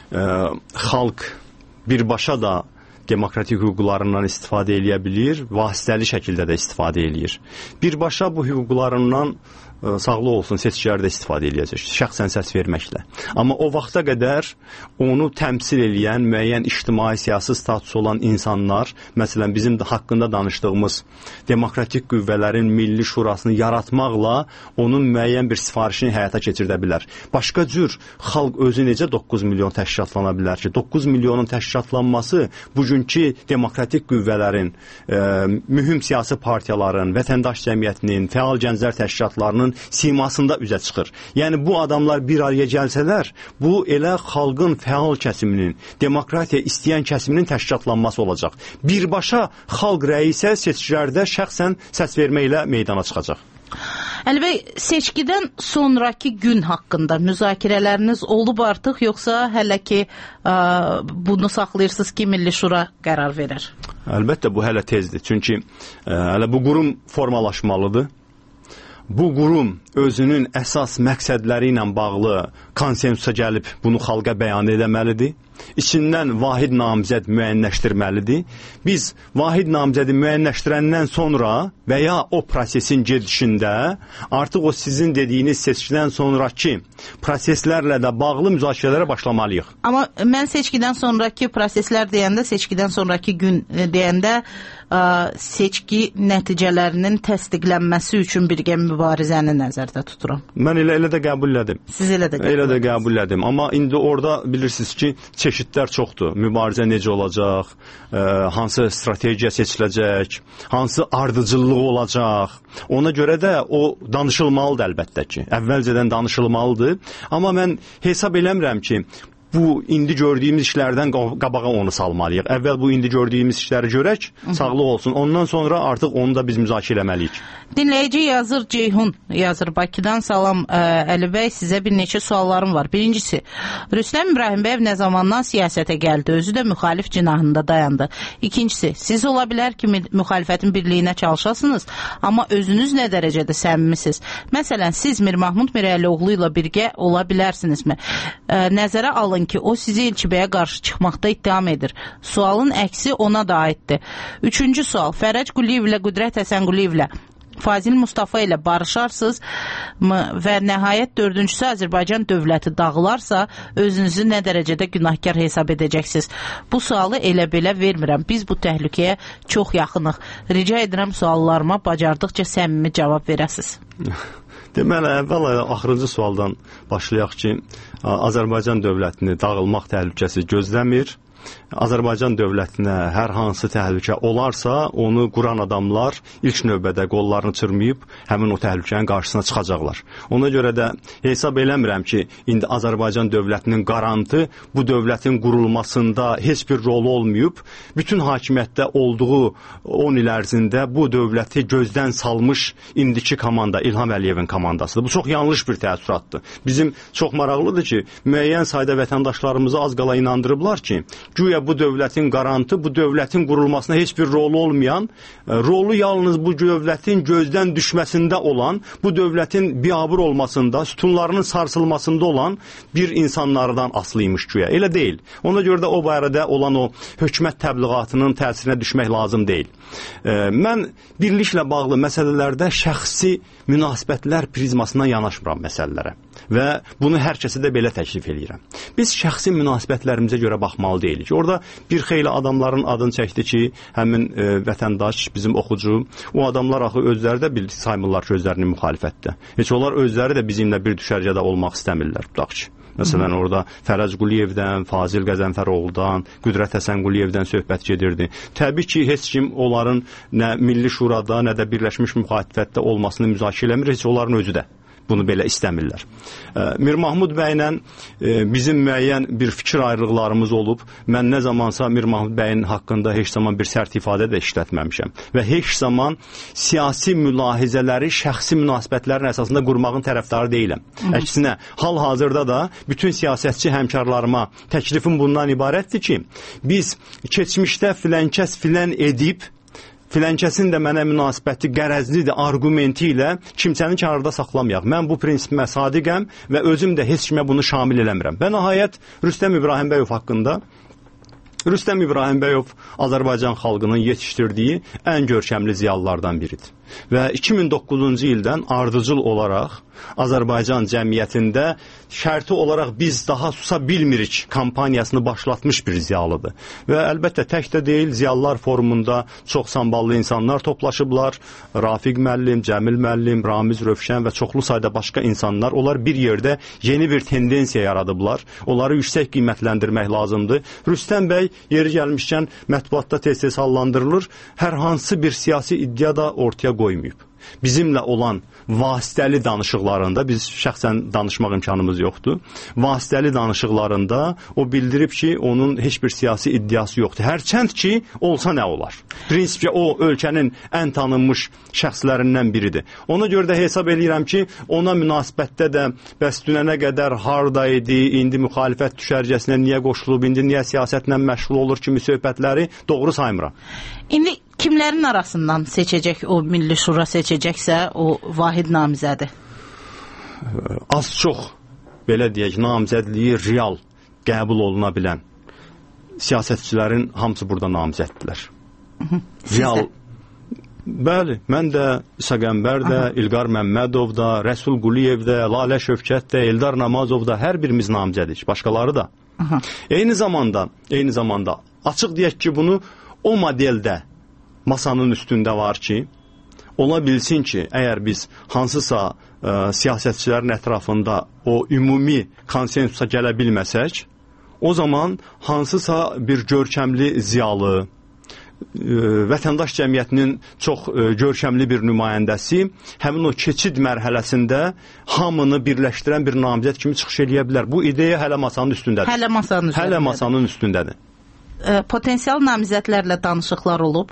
xalq birbaşa da demokratik hüquqlarından istifadə eləyə bilir, vasitəli şəkildə də istifadə eləyir. Birbaşa bu hüquqlarından sağlıq olsun, seçkilərdə istifadə edəcək, şəxsən səs verməklə. Amma o vaxta qədər onu təmsil edən müəyyən ictimai siyasi statusu olan insanlar, məsələn, bizim də haqqında danışdığımız demokratik qüvvələrin Milli Şurasını yaratmaqla onun müəyyən bir sifarişini həyata keçirdə bilər. Başqa cür xalq özü necə 9 milyon təşkilatlana bilər ki? 9 milyonun təşkilatlanması bugünkü demokratik qüvvələrin, mühüm siyasi partiyaların, vətəndaş cəmiyyətinin, fəal gənclər təşkilatlarının simasında üzə çıxır. Yəni bu adamlar bir araya gəlsələr, bu elə xalqın fəal kəsiminin, demokratiya istəyən kəsiminin təşkilatlanması olacaq. Birbaşa xalq rəyi isə seçkilərdə şəxsən səs verməklə meydana çıxacaq. Əli bəy, seçkidən sonraki gün haqqında müzakirələriniz olub artıq, yoxsa hələ ki bunu saxlayırsınız ki, Milli Şura qərar verir? Əlbəttə, bu hələ tezdir. Çünki hələ bu qurum formalaşmalıdır. Bu qurum özünün əsas məqsədləri ilə bağlı konsensusa gəlib bunu xalqa bəyan edəməlidir. İçindən vahid namizəd müəyyənləşdirməlidir. Biz vahid namizədi müəyyənləşdirəndən sonra və ya o prosesin gedişində artıq o sizin dediyiniz seçkidən sonraki proseslərlə də bağlı müzakirələrə başlamalıyıq. Amma mən seçkidən sonraki proseslər deyəndə, seçkidən sonraki gün deyəndə seçki nəticələrinin təsdiqlənməsi üçün birgə mübarizəni nəzərdə tuturam. Mən elə də qəbul edim. Siz elə də qəbul edim. Amma indi orada bilirsiniz ki, çeşidlər çoxdur. Mübarizə necə olacaq, hansı strategiya seçiləcək, hansı ardıcıllıq olacaq. Ona görə də o danışılmalıdır əlbəttə ki. Əvvəlcədən danışılmalıdır. Amma mən hesab eləmirəm ki, bu indi gördüyümüz işlərdən qabağa onu salmalıyıq. Əvvəl bu indi gördüyümüz işləri görək, sağlıq olsun. Ondan sonra artıq onu da biz müzakirə etməliyik. Dinləyici yazır Ceyhun, yazır Bakıdan. Salam Əli bəy, sizə bir neçə suallarım var. Birincisi, Rüstəm İbrahimbəyev nə zamandan siyasətə gəldi, özü də müxalif cinahında dayandı. İkincisi, siz ola bilər ki, müxalifətin birliyinə çalışasınız, amma özünüz nə dərəcədə səmimisiniz? Məsələn, siz Mir Mahmud Mirəlioğlu ilə birgə ola bilərsinizmi? Nəzərə alın ki, o sizi Elçibəyə qarşı çıxmaqda ittiham edir. Sualın əksi ona da aiddir. Üçüncü sual, Fərəc Quliyev ilə Qüdrət Həsənquliyevlə Fazil Mustafa ilə barışarsınız və nəhayət dördüncüsü Azərbaycan dövləti dağılarsa özünüzü nə dərəcədə günahkar hesab edəcəksiniz? Bu sualı elə belə vermirəm. Biz bu təhlükəyə çox yaxınıq. Rica edirəm suallarıma bacardıqca səmimi cavab verəsiniz. Deməli, əvvəl axırıncı sualdan başlayaq ki, Azərbaycan dövlətini dağılmaq təhlükəsi gözləmir. Azərbaycan dövlətinə hər hansı təhlükə olarsa, onu quran adamlar ilk növbədə qollarını çırmayıb həmin o təhlükənin qarşısına çıxacaqlar. Ona görə də hesab eləmirəm ki, indi Azərbaycan dövlətinin qarantı bu dövlətin qurulmasında heç bir rolu olmayıb. Bütün hakimiyyətdə olduğu 10 il ərzində bu dövləti gözdən salmış indiki komanda, İlham Əliyevin komandasıdır. Bu çox yanlış bir təəssüratdır. Bizim çox maraqlıdır ki, müəyyən sayda vətəndaşlarımızı az qala inandırıblar ki, güya bu dövlətin qarantı, bu dövlətin qurulmasına heç bir rolu olmayan, rolu yalnız bu dövlətin gözdən düşməsində olan, bu dövlətin biabır olmasında, sütunlarının sarsılmasında olan bir insanlardan asılıymış güya. Elə deyil. Ona görə də o barədə olan o hökumət təbliğatının təsirinə düşmək lazım deyil. Mən birliklə bağlı məsələlərdə şəxsi münasibətlər prizmasından yanaşmıram məsələlərə və bunu hər kəsə də belə təklif edirəm. Biz şəxsi münasibətlərimizə görə baxmalı deyilik. Orada bir xeyli adamların adını çəkdi ki, həmin vətəndaş, bizim oxucu, o adamlar axı özləri də saymırlar ki, özlərinin müxalifətdə. Heç onlar özləri də bizimlə bir düşərgədə olmaq istəmirlər, tutaq ki. Məsələn, orada Fərəc Quliyevdən, Fazil Qəzənfəroğludan, Qüdrət Həsənquliyevdən söhbət gedirdi. Təbii ki, heç kim onların nə Milli Şurada, nə də Birləşmiş Müxalifətdə olmasını müzakirə eləmir, heç onların özü də bunu belə istəmirlər. Mir Mahmud bəylə bizim müəyyən bir fikir ayrılıqlarımız olub. Mən nə zamansa Mir Mahmud bəyin haqqında heç zaman bir sərt ifadə də işlətməmişəm. Və heç zaman siyasi mülahizələri şəxsi münasibətlərin əsasında qurmağın tərəfdarı deyiləm. Əksinə, hal-hazırda da bütün siyasətçi həmkarlarıma təklifim bundan ibarətdir ki, biz keçmişdə filənkəs filən edib, filənkəsin də mənə münasibəti qərəzlidir argumenti ilə kimsəni kənarda saxlamayaq. Mən bu prinsipimə sadiqəm və özüm də heç kimə bunu şamil eləmirəm. Və nəhayət Rüstəm İbrahimbəyev haqqında Rüstəm İbrahimbəyov Azərbaycan xalqının yetişdirdiyi ən görkəmli ziyalılardan biridir. Və 2009-cu ildən ardıcıl olaraq Azərbaycan cəmiyyətində şərti olaraq biz daha susa bilmirik kampaniyasını başlatmış bir ziyalıdır. Və əlbəttə tək də deyil, ziyalılar forumunda çox samballı insanlar toplaşıblar. Rafiq müəllim, Cəmil müəllim, Ramiz Rövşən və çoxlu sayda başqa insanlar. Onlar bir yerdə yeni bir tendensiya yaradıblar. Onları yüksək qiymətləndirmək lazımdır. Rüstəm bəy yeri gəlmişkən mətbuatda tez-tez hallandırılır. Hər hansı bir siyasi iddia da ortaya qoymayıb. Bizimlə olan vasitəli danışıqlarında, biz şəxsən danışmaq imkanımız yoxdur, vasitəli danışıqlarında o bildirib ki, onun heç bir siyasi iddiası yoxdur. Hərçənd ki, olsa nə olar? Prinsipcə o ölkənin ən tanınmış şəxslərindən biridir. Ona görə də hesab edirəm ki, ona münasibətdə də bəs dünənə qədər harda idi, indi müxalifət düşərgəsinə niyə qoşulub, indi niyə siyasətlə məşğul olur kimi söhbətləri doğru saymıram. İndi kimlərin arasından seçəcək o Milli Şura seçəcəksə, o vahid namizədi? Az çox, belə deyək, namizədliyi real qəbul oluna bilən siyasətçilərin hamısı burada namizəddirlər. Real. Bəli, mən də, İsa Qəmbər də, İlqar Məmmədov da, Rəsul Quliyev də, Lalə Şövkət də, Eldar Namazov da, hər birimiz namizədik, başqaları da. Eyni zamanda açıq deyək ki, bunu o modeldə masanın üstündə var ki, ola bilsin ki, əgər biz hansısa siyasətçilərin ətrafında o ümumi konsensusa gələ bilməsək, o zaman hansısa bir görkəmli ziyalı, vətəndaş cəmiyyətinin çox görkəmli bir nümayəndəsi həmin o keçid mərhələsində hamını birləşdirən bir namizəd kimi çıxış eləyə bilər. Bu ideya hələ masanın üstündədir. Hələ masanın üstündədir. Potensial namizədlərlə danışıqlar olub?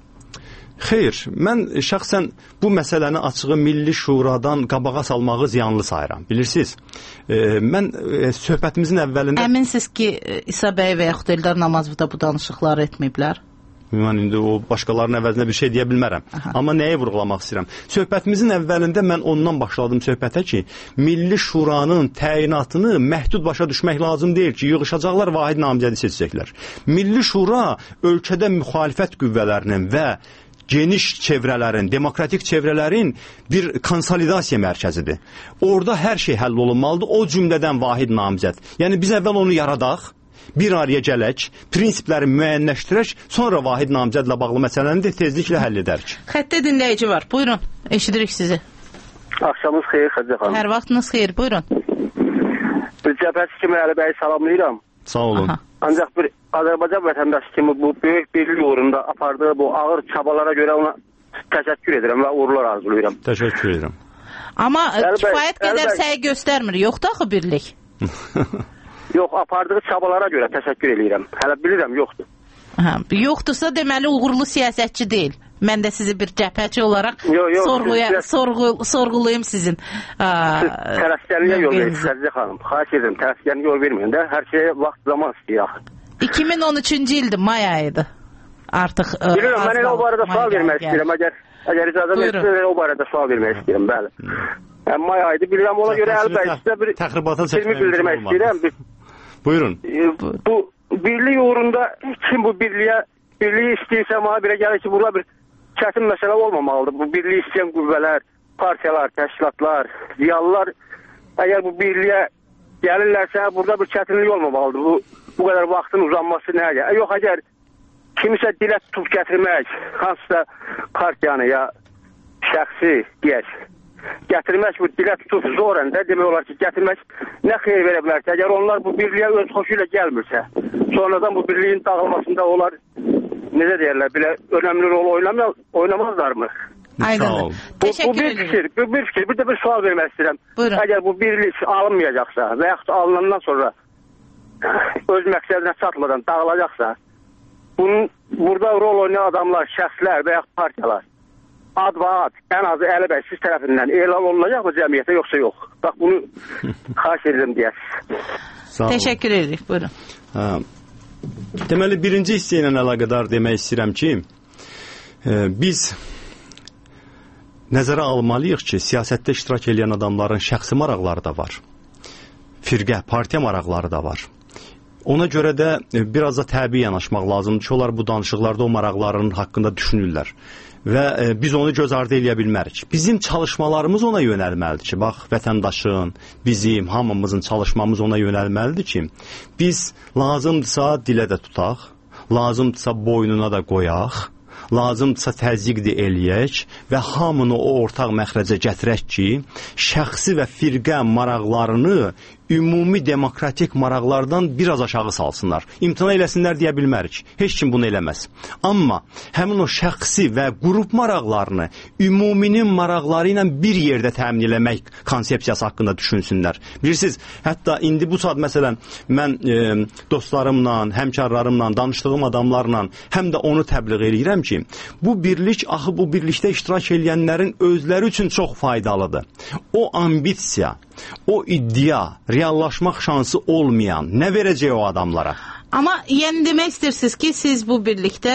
Xeyr, mən şəxsən bu məsələni açığı Milli Şuradan qabağa salmağı ziyanlı sayıram. Bilirsiniz, mən söhbətimizin əvvəlində... Əminsiniz ki, İsa bəy və yaxud Eldar Namazov da bu danışıqları etməyiblər? Mən indi o başqalarının əvəzinə bir şey deyə bilmərəm. Amma nəyi vurğulamaq istəyirəm? Söhbətimizin əvvəlində mən ondan başladım söhbətə ki, Milli Şuranın təyinatını məhdud başa düşmək lazım deyil ki, yığışacaqlar, vahid namizədi seçəcəklər. Milli Şura ölkədə müxalifət qüvvələrinin və geniş çevrələrin, demokratik çevrələrin bir konsolidasiya mərkəzidir. Orada hər şey həll olunmalıdır, o cümlədən vahid namizəd. Yəni biz əvvəl onu yaradaq, bir araya gələk, prinsipləri müəyyənləşdirək, sonra vahid namizədlə bağlı məsələni də tezliklə həll edərik. Xəttə dinləyici var. Buyurun, eşidirik sizi. Axşamınız xeyir, Xədicə xanım. Hər vaxtınız xeyir, buyurun. Bir cəbhəçi kimi Əli bəyi salamlayıram. Sağ olun. Ancaq bir Azərbaycan vətəndaşı kimi bu böyük birlik uğrunda apardığı bu ağır çabalara görə ona təşəkkür edirəm və uğurlar arzulayıram. Təşəkkür edirəm. Amma kifayət qədər səy göstərmir, yoxdur axı birlik? Yox, apardığı çabalara görə təşəkkür edirəm. Hələ bilirəm, yoxdur. Yoxdursa deməli uğurlu siyasətçi deyil. Mən də sizi bir cəbhəçi olaraq sorğulayım sizin tərəfkərliyə yol verin, Xədicə xanım. Xahiş edirəm, tərəfkərliyə yol verməyin də. Hər şeyə vaxt zaman istəyir axı. 2013-cü ildir, may ayıdır. Artıq bilirəm, mən elə o barədə sual vermək istəyirəm. Əgər icazə verirsə, o barədə sual vermək istəyirəm, bəli. May ayıdır, bilirəm, ona görə Əli bəy sizə bir filmi bildirmək istəyirəm. Buyurun. Bu birlik uğrunda kim bu birliyi istəyirsə, mənə belə gəlir ki, burada bir çətin məsələ olmamalıdır. Bu birliyi istəyən qüvvələr, partiyalar, təşkilatlar, ziyalılar, əgər bu birliyə gəlirlərsə, burada bir çətinlik olmamalıdır. Bu qədər vaxtın uzanması nəyə gəlir? Yox, əgər kimisə dilə tutub gətirmək, hansısa partiyanı ya şəxsi deyək, gətirmək, bu dilə tutub zorən də demək olar ki, gətirmək nə xeyir verə bilərsə, əgər onlar bu birliyə öz xoşu ilə gəlmirsə, sonradan bu birliyin dağılmasında onlar, necə deyərlər, belə önəmli rol oynamazlarmı? Aydın. Təşəkkür ederim. Bu bir fikir, bir də bir sual vermək istəyirəm. Əgər bu birlik alınmayacaqsa və yaxud alınandan sonra öz məqsədinə çatmadan dağılacaqsa, burada rol oynayan adamlar, şəxslər və yaxud partiyalar ad ən azı Əli bəy siz tərəfindən elan olunacaq mı cəmiyyətə, yoxsa yox? Bax, bunu xahiş edirəm deyəsiniz. Təşəkkür edirik, buyurun. Deməli, birinci hissə ilə əlaqədar demək istəyirəm ki, biz nəzərə almalıyıq ki, siyasətdə iştirak edən adamların şəxsi maraqları da var. Firqə, partiya maraqları da var. Ona görə də biraz da təbii yanaşmaq lazımdır ki, onlar bu danışıqlarda o maraqlarının haqqında düşünürlər. Və biz onu göz ardı eləyə bilmərik. Bizim çalışmalarımız ona yönəlməlidir ki, bax, vətəndaşın, bizim, hamımızın çalışmamız ona yönəlməlidir ki, biz lazımdırsa dilə də tutaq, lazımdırsa boynuna da qoyaq, lazımdırsa təzyiq də eləyək və hamını o ortaq məxrəcə gətirək ki, şəxsi və firqə maraqlarını ümumi demokratik maraqlardan biraz aşağı salsınlar. İmtina eləsinlər deyə bilmərik. Heç kim bunu eləməz. Amma həmin o şəxsi və qrup maraqlarını ümuminin maraqları ilə bir yerdə təmin eləmək konsepsiyası haqqında düşünsünlər. Bilirsiniz, hətta indi bu saat məsələn mən dostlarımla, həmkarlarımla, danışdığım adamlarla həm də onu təbliğ eləyirəm ki, bu birlik axı bu birlikdə iştirak edənlərin özləri üçün çox faydalıdır. O ambisiya, o iddia, reallaşmaq şansı olmayan nə verəcək o adamlara? Amma yəni demək istəyirsiniz ki, siz bu birlikdə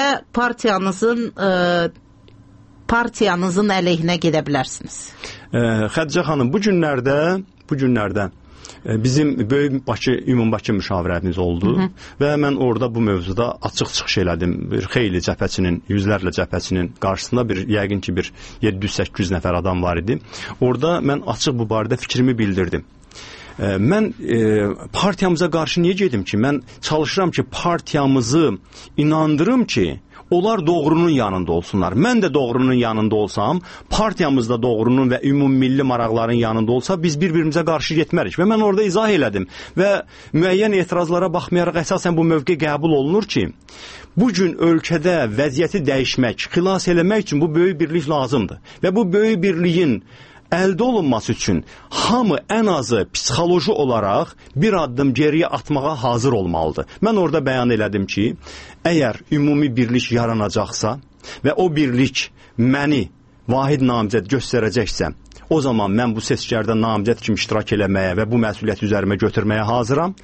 partiyanızın əleyhinə gedə bilərsiniz. Xədicə xanım, bu günlərdə bizim Böyük Bakı, Ümumi Bakı müşavirətimiz oldu və mən orada bu mövzuda açıq çıxış elədim. Bir xeyli cəbhəçinin, yüzlərlə cəbhəçinin qarşısında yəqin ki, bir 700-800 nəfər adam var idi. Orada mən açıq bu barədə fikrimi bildirdim. Mən partiyamıza qarşı niyə gedim ki? Mən çalışıram ki, partiyamızı inandırım ki, onlar doğrunun yanında olsunlar. Mən də doğrunun yanında olsam, partiyamız da doğrunun və ümummilli maraqların yanında olsa, biz bir-birimizə qarşı getmərik. Və mən orada izah elədim və müəyyən etirazlara baxmayaraq əsasən bu mövqe qəbul olunur ki, bu gün ölkədə vəziyyəti dəyişmək, xilas eləmək üçün bu böyük birlik lazımdır. Və bu böyük birliyin əldə olunması üçün hamı ən azı psixoloji olaraq bir addım geriyə atmağa hazır olmalıdır. Mən orada bəyan elədim ki, əgər ümumi birlik yaranacaqsa və o birlik məni vahid namizəd göstərəcəksə, o zaman mən bu seçkilərdə namizəd kimi iştirak eləməyə və bu məsuliyyəti üzərimə götürməyə hazıram.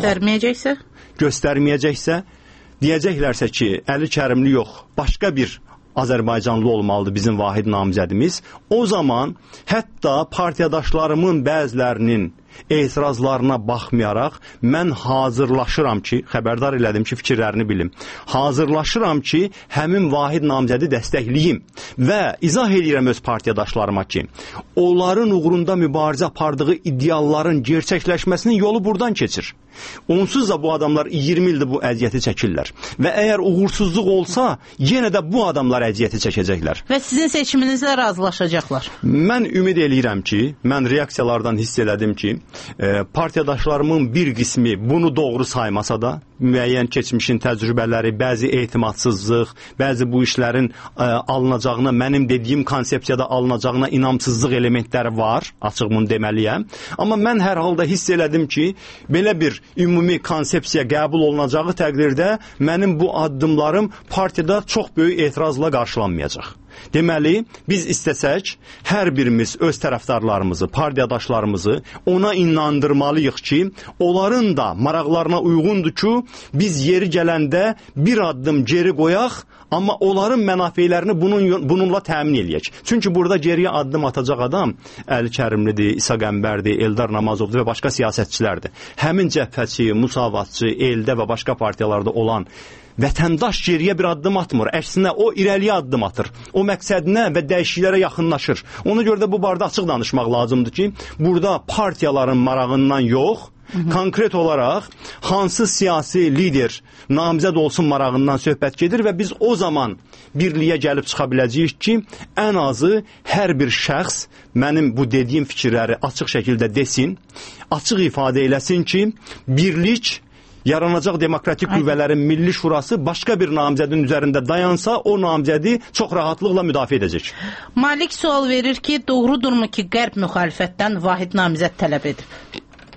Göstərməyəcəksə, deyəcəklərsə ki, Əli Kərimli yox, başqa bir Azərbaycanlı olmalıdır bizim vahid namizədimiz. O zaman hətta partiyadaşlarımın bəzilərinin etirazlarına baxmayaraq mən hazırlaşıram ki, xəbərdar elədim ki, fikirlərini bilim. Hazırlaşıram ki, həmin vahid namizədi dəstəkləyim və izah edirəm öz partiyadaşlarıma ki, onların uğrunda mübarizə apardığı idealların gerçəkləşməsinin yolu buradan keçir. Onsuz da bu adamlar 20 ildir bu əziyyəti çəkirlər. Və əgər uğursuzluq olsa, yenə də bu adamlar əziyyəti çəkəcəklər. Və sizin seçiminizlə razılaşacaqlar. Mən ümid eləyirəm ki, mən reaksiyalardan hiss elədim ki, partiyadaşlarımın bir qismi bunu doğru saymasa da, müəyyən keçmişin təcrübələri, bəzi etimadsızlıq, bəzi bu işlərin alınacağına, mənim dediyim konsepsiyada alınacağına inamsızlıq elementləri var, açıq bunu deməliyəm. Amma mən hər halda hiss elədim ki, belə bir ümumi konsepsiya qəbul olunacağı təqdirdə mənim bu addımlarım partiyada çox böyük etirazla qarşılanmayacaq. Deməli, biz istəsək, hər birimiz öz tərəfdarlarımızı, partiyadaşlarımızı ona inandırmalıyıq ki, onların da maraqlarına uyğundur ki, biz yeri gələndə bir addım geri qoyaq, amma onların mənafeylərini bununla təmin eləyək. Çünki burada geriyə addım atacaq adam Əli Kərimlidir, İsa Qəmbərdir, Eldar Namazovdur və başqa siyasətçilərdir. Həmin cəbhəçi, musavatçı, eldə və başqa partiyalarda olan vətəndaş geriyə bir addım atmır. Əksinə o irəliyə addım atır. O məqsədinə və dəyişiklərə yaxınlaşır. Ona görə də bu barədə açıq danışmaq lazımdır ki, burada partiyaların marağından yox, konkret olaraq hansı siyasi lider namizəd olsun marağından söhbət gedir və biz o zaman birliyə gəlib çıxa biləcəyik ki, ən azı hər bir şəxs mənim bu dediyim fikirləri açıq şəkildə desin, açıq ifadə eləsin ki, birlik yaranacaq demokratik qüvvələrin Milli Şurası başqa bir namizədin üzərində dayansa, o namizədi çox rahatlıqla müdafiə edəcək. Malik sual verir ki, doğrudurmu ki, qərb müxalifətdən vahid namizəd tələb edib?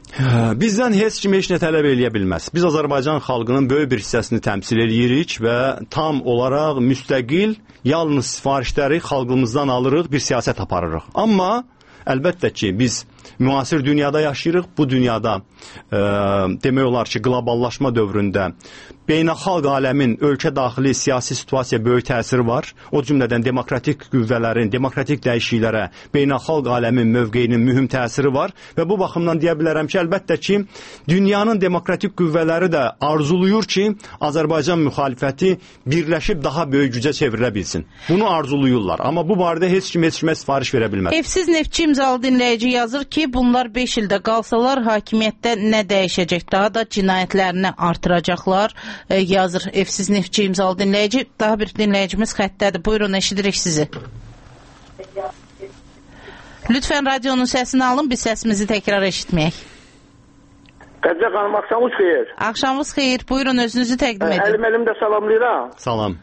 Bizdən heç kim heç nə tələb eləyə bilməz. Biz Azərbaycan xalqının böyük bir hissəsini təmsil edirik və tam olaraq müstəqil, yalnız sifarişləri xalqımızdan alırıq, bir siyasət aparırıq. Amma əlbəttə ki, biz müasir dünyada yaşayırıq. Bu dünyada demək olar ki, qloballaşma dövründə beynəlxalq aləmin ölkə daxili siyasi situasiya böyük təsiri var. O cümlədən demokratik qüvvələrin, demokratik dəyişikliklərə beynəlxalq aləmin mövqeyinin mühüm təsiri var və bu baxımdan deyə bilərəm ki, əlbəttə ki, dünyanın demokratik qüvvələri də arzuluyur ki, Azərbaycan müxalifəti birləşib daha böyük gücə çevrilə bilsin. Bunu arzuluyurlar. Amma bu barədə heç kimə sifariş verə bilməz. Evsiz Neftçi imzalı dinləyici yazır ki, bunlar 5 ildə qalsalar hakimiyyətdə nə dəyişəcək? Daha da cinayətlərini artıracaqlar. Yazır Evsiz Neftçi imzalı dinləyici. Daha bir dinləyicimiz xəttədir. Buyurun, eşidirik sizi. Lütfən radionun səsini alın, biz səsimizi təkrar eşitməyək. Qəzə xanım, axşamınız xeyir. Axşamınız xeyir. Buyurun, özünüzü təqdim edin. Əlim də salamlayıram. Salam.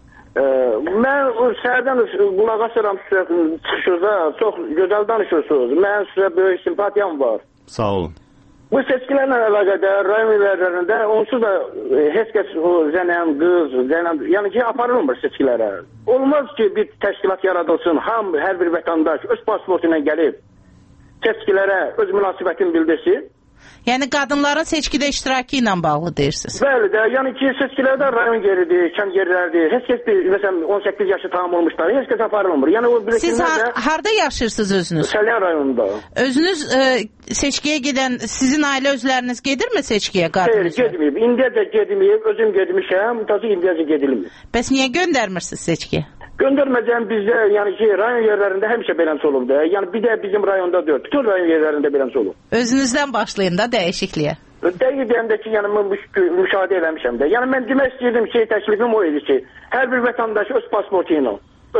Mən səhərdən qulaq asıram sizə çıxışınıza, çox gözəl danışırsınız. Mən sizə böyük simpatiyam var. Sağ olun. Bu seçkilərlə əlaqədar rayon illərində onsuz da heç kəs zənəm, qız, yəni ki, aparılmır seçkilərə. Olmaz ki, bir təşkilat yaradılsın, hər bir vətəndaş öz pasportu ilə gəlib seçkilərə öz münasibətini bildirsin. Yəni qadınların seçkidə iştirakı ilə bağlı deyirsiniz. Bəli də, yəni ki, seçkilərdə rayon yeridir, kənd yerlərdir. Heç kəs məsələn 18 yaşı tamam olmuşlar, heç kəs aparılmır. Yəni o siz harda yaşayırsınız özünüz? Səlyan rayonunda. Özünüz seçkiyə gedən sizin ailə özləriniz gedirmi seçkiyə qadınız? Xeyr, getməyib. İndiyəcə getməyib, özüm getmişəm, təzə indiyəcə gedilmir. Bəs niyə göndərmirsiniz seçkiyə? Göndərməyəcəm bizdə, yəni ki, rayon yerlərində həmişə beləncə olubdur. Yəni bir də bizim rayonda deyil, bütün rayon yerlərində beləncə olub. Özünüzdən başlayın da dəyişikliyə. Dəqiq deyəndə ki, yəni mən müşahidə eləmişəm də. Yəni mən demək istəyirdim ki, təklifim o idi ki, hər bir vətəndaş öz pasportu ilə,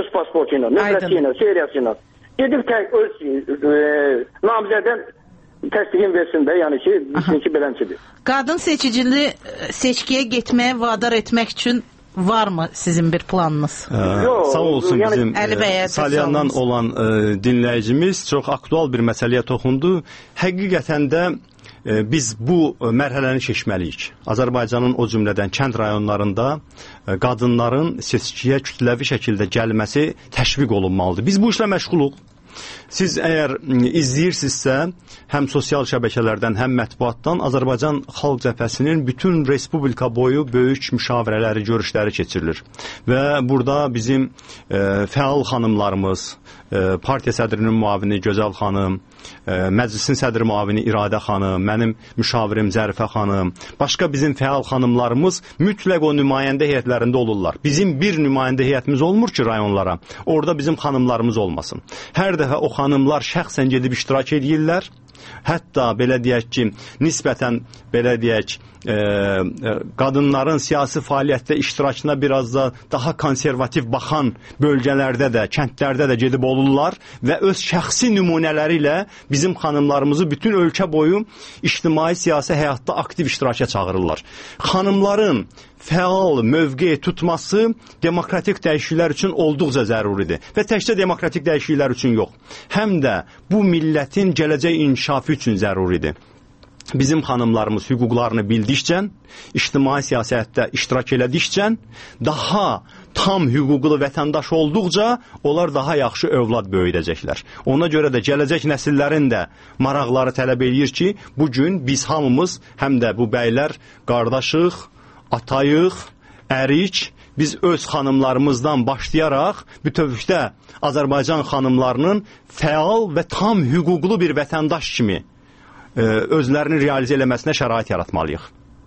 nömrəsi ilə, seriyası ilə gedib öz namizədən təsdiqin versin də, yəni ki, bizimki beləncidir. Qadın seçicini seçkiyə getməyə vadar etmək üçün varmı sizin bir planınız? Sağ olsun, bizim Salyandan olan dinləyicimiz çox aktual bir məsələyə toxundu. Həqiqətən də biz bu mərhələni keçməliyik. Azərbaycanın o cümlədən kənd rayonlarında qadınların seçkiyə kütləvi şəkildə gəlməsi təşviq olunmalıdır. Biz bu işlə məşğuluq. Siz əgər izləyirsinizsə, həm sosial şəbəkələrdən, həm mətbuatdan Azərbaycan Xalq Cəbhəsinin bütün respublika boyu böyük müşavirələri, görüşləri keçirilir. Və burada bizim fəal xanımlarımız, partiya sədrinin müavini Gözəl xanım, məclisin sədri müavini İradə xanım, mənim müşavirim Zərifə xanım, başqa bizim fəal xanımlarımız mütləq o nümayəndə heyətlərində olurlar. Bizim bir nümayəndə heyətimiz olmur ki, rayonlara. Orada bizim xanımlarımız olmasın. Hər dəfə o xanımlar şəxsən gedib iştirak edirlər. Hətta belə deyək ki, nisbətən belə deyək, qadınların siyasi fəaliyyətdə iştirakına biraz da daha konservativ baxan bölgələrdə də, kəndlərdə də gedib olurlar və öz şəxsi nümunələri ilə bizim xanımlarımızı bütün ölkə boyu ictimai siyasi həyatda aktiv iştiraka çağırırlar. Xanımların fəal mövqe tutması demokratik dəyişikliklər üçün olduqca zəruridir və təkcə demokratik dəyişikliklər üçün yox, həm də bu millətin gələcək inkişafı üçün zəruridir. Bizim xanımlarımız hüquqlarını bildikcə, ictimai siyasətdə iştirak elədikcə, daha tam hüquqlu vətəndaş olduqca onlar daha yaxşı övlad böyüdəcəklər. Ona görə də gələcək nəsillərin də maraqları tələb eləyir ki, bugün biz hamımız, həm də bu bəylər qardaşıq, atayıq, ərik, biz öz xanımlarımızdan başlayaraq bütövlükdə Azərbaycan xanımlarının fəal və tam hüquqlu bir vətəndaş kimi özlərini realizə eləməsinə şərait yaratmalıyıq.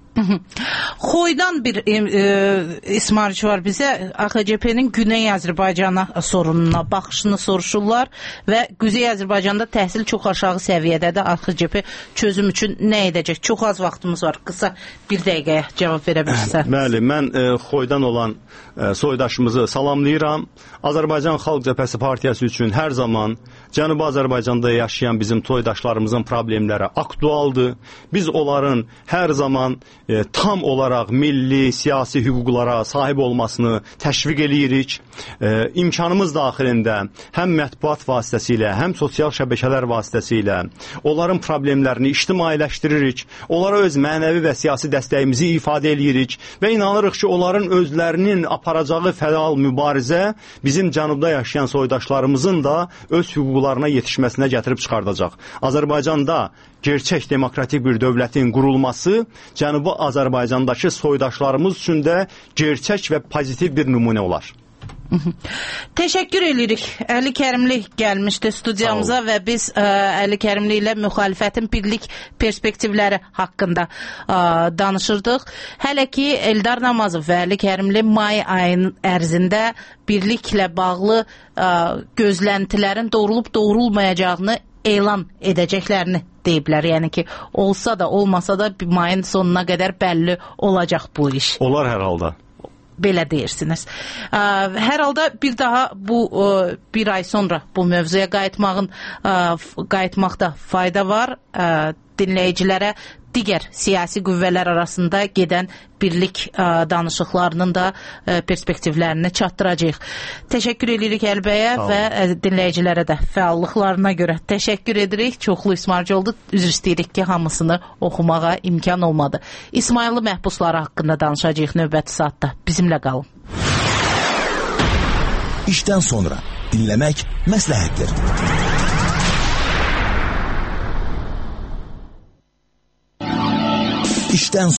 Xoydan bir ismarıç var bizə. AXCP-nin Güney Azərbaycana sorununa baxışını soruşurlar və Quzey Azərbaycanda təhsil çox aşağı səviyyədədir. AXCP çözüm üçün nə edəcək? Çox az vaxtımız var. Qısa bir dəqiqəyə cavab verə bilirsən. Bəli, mən Xoydan olan soydaşımızı salamlayıram. Azərbaycan Xalq Cəbhəsi Partiyası üçün hər zaman Cənubi Azərbaycanda yaşayan bizim soydaşlarımızın problemləri aktualdır. Biz onların hər zaman tam olaraq milli, siyasi hüquqlara sahib olmasını təşviq eləyirik. İmkanımız daxilində həm mətbuat vasitəsilə, həm sosial şəbəkələr vasitəsilə onların problemlərini ictimailəşdiririk. Onlara öz mənəvi və siyasi dəstəyimizi ifadə eləyirik və inanırıq ki, onların özlərinin aparacağı fəal mübarizə bizim cənubda yaşayan soydaşlarımızın da öz hüquqları arzularına yetişməsinə gətirib çıxardacaq. Azərbaycanda gerçək demokratik bir dövlətin qurulması Cənubi Azərbaycandakı soydaşlarımız üçün də gerçək və pozitiv bir nümunə olar. Təşəkkür edirik. Əli Kərimli gəlmişdi studiyamıza və biz Əli Kərimli ilə müxalifətin birlik perspektivləri haqqında danışırdıq. Hələ ki Eldar Namazov və Əli Kərimli may ayının ərzində birliklə bağlı gözləntilərin doğrulub-doğrulmayacağını elan edəcəklərini deyiblər. Yəni ki, olsa da, olmasa da mayın sonuna qədər bəlli olacaq bu iş. Olar hər halda. Belə deyirsiniz. Hər halda bir daha bu bir ay sonra bu mövzuya qayıtmaqda fayda var. Dinləyicilərə digər siyasi qüvvələr arasında gedən birlik danışıqlarının da perspektivlərini çatdıracağıq. Təşəkkür edirik Əlbəyə və dinləyicilərə də fəallıqlarına görə təşəkkür edirik. Çoxlu ismarcı oldu. Üzr istəyirik ki, hamısını oxumağa imkan olmadı. İsmayıllı məhbusları haqqında danışacağıq növbəti saatda. Bizimlə qalın. İşdən sonra dinləmək məsləhətdir. İşdən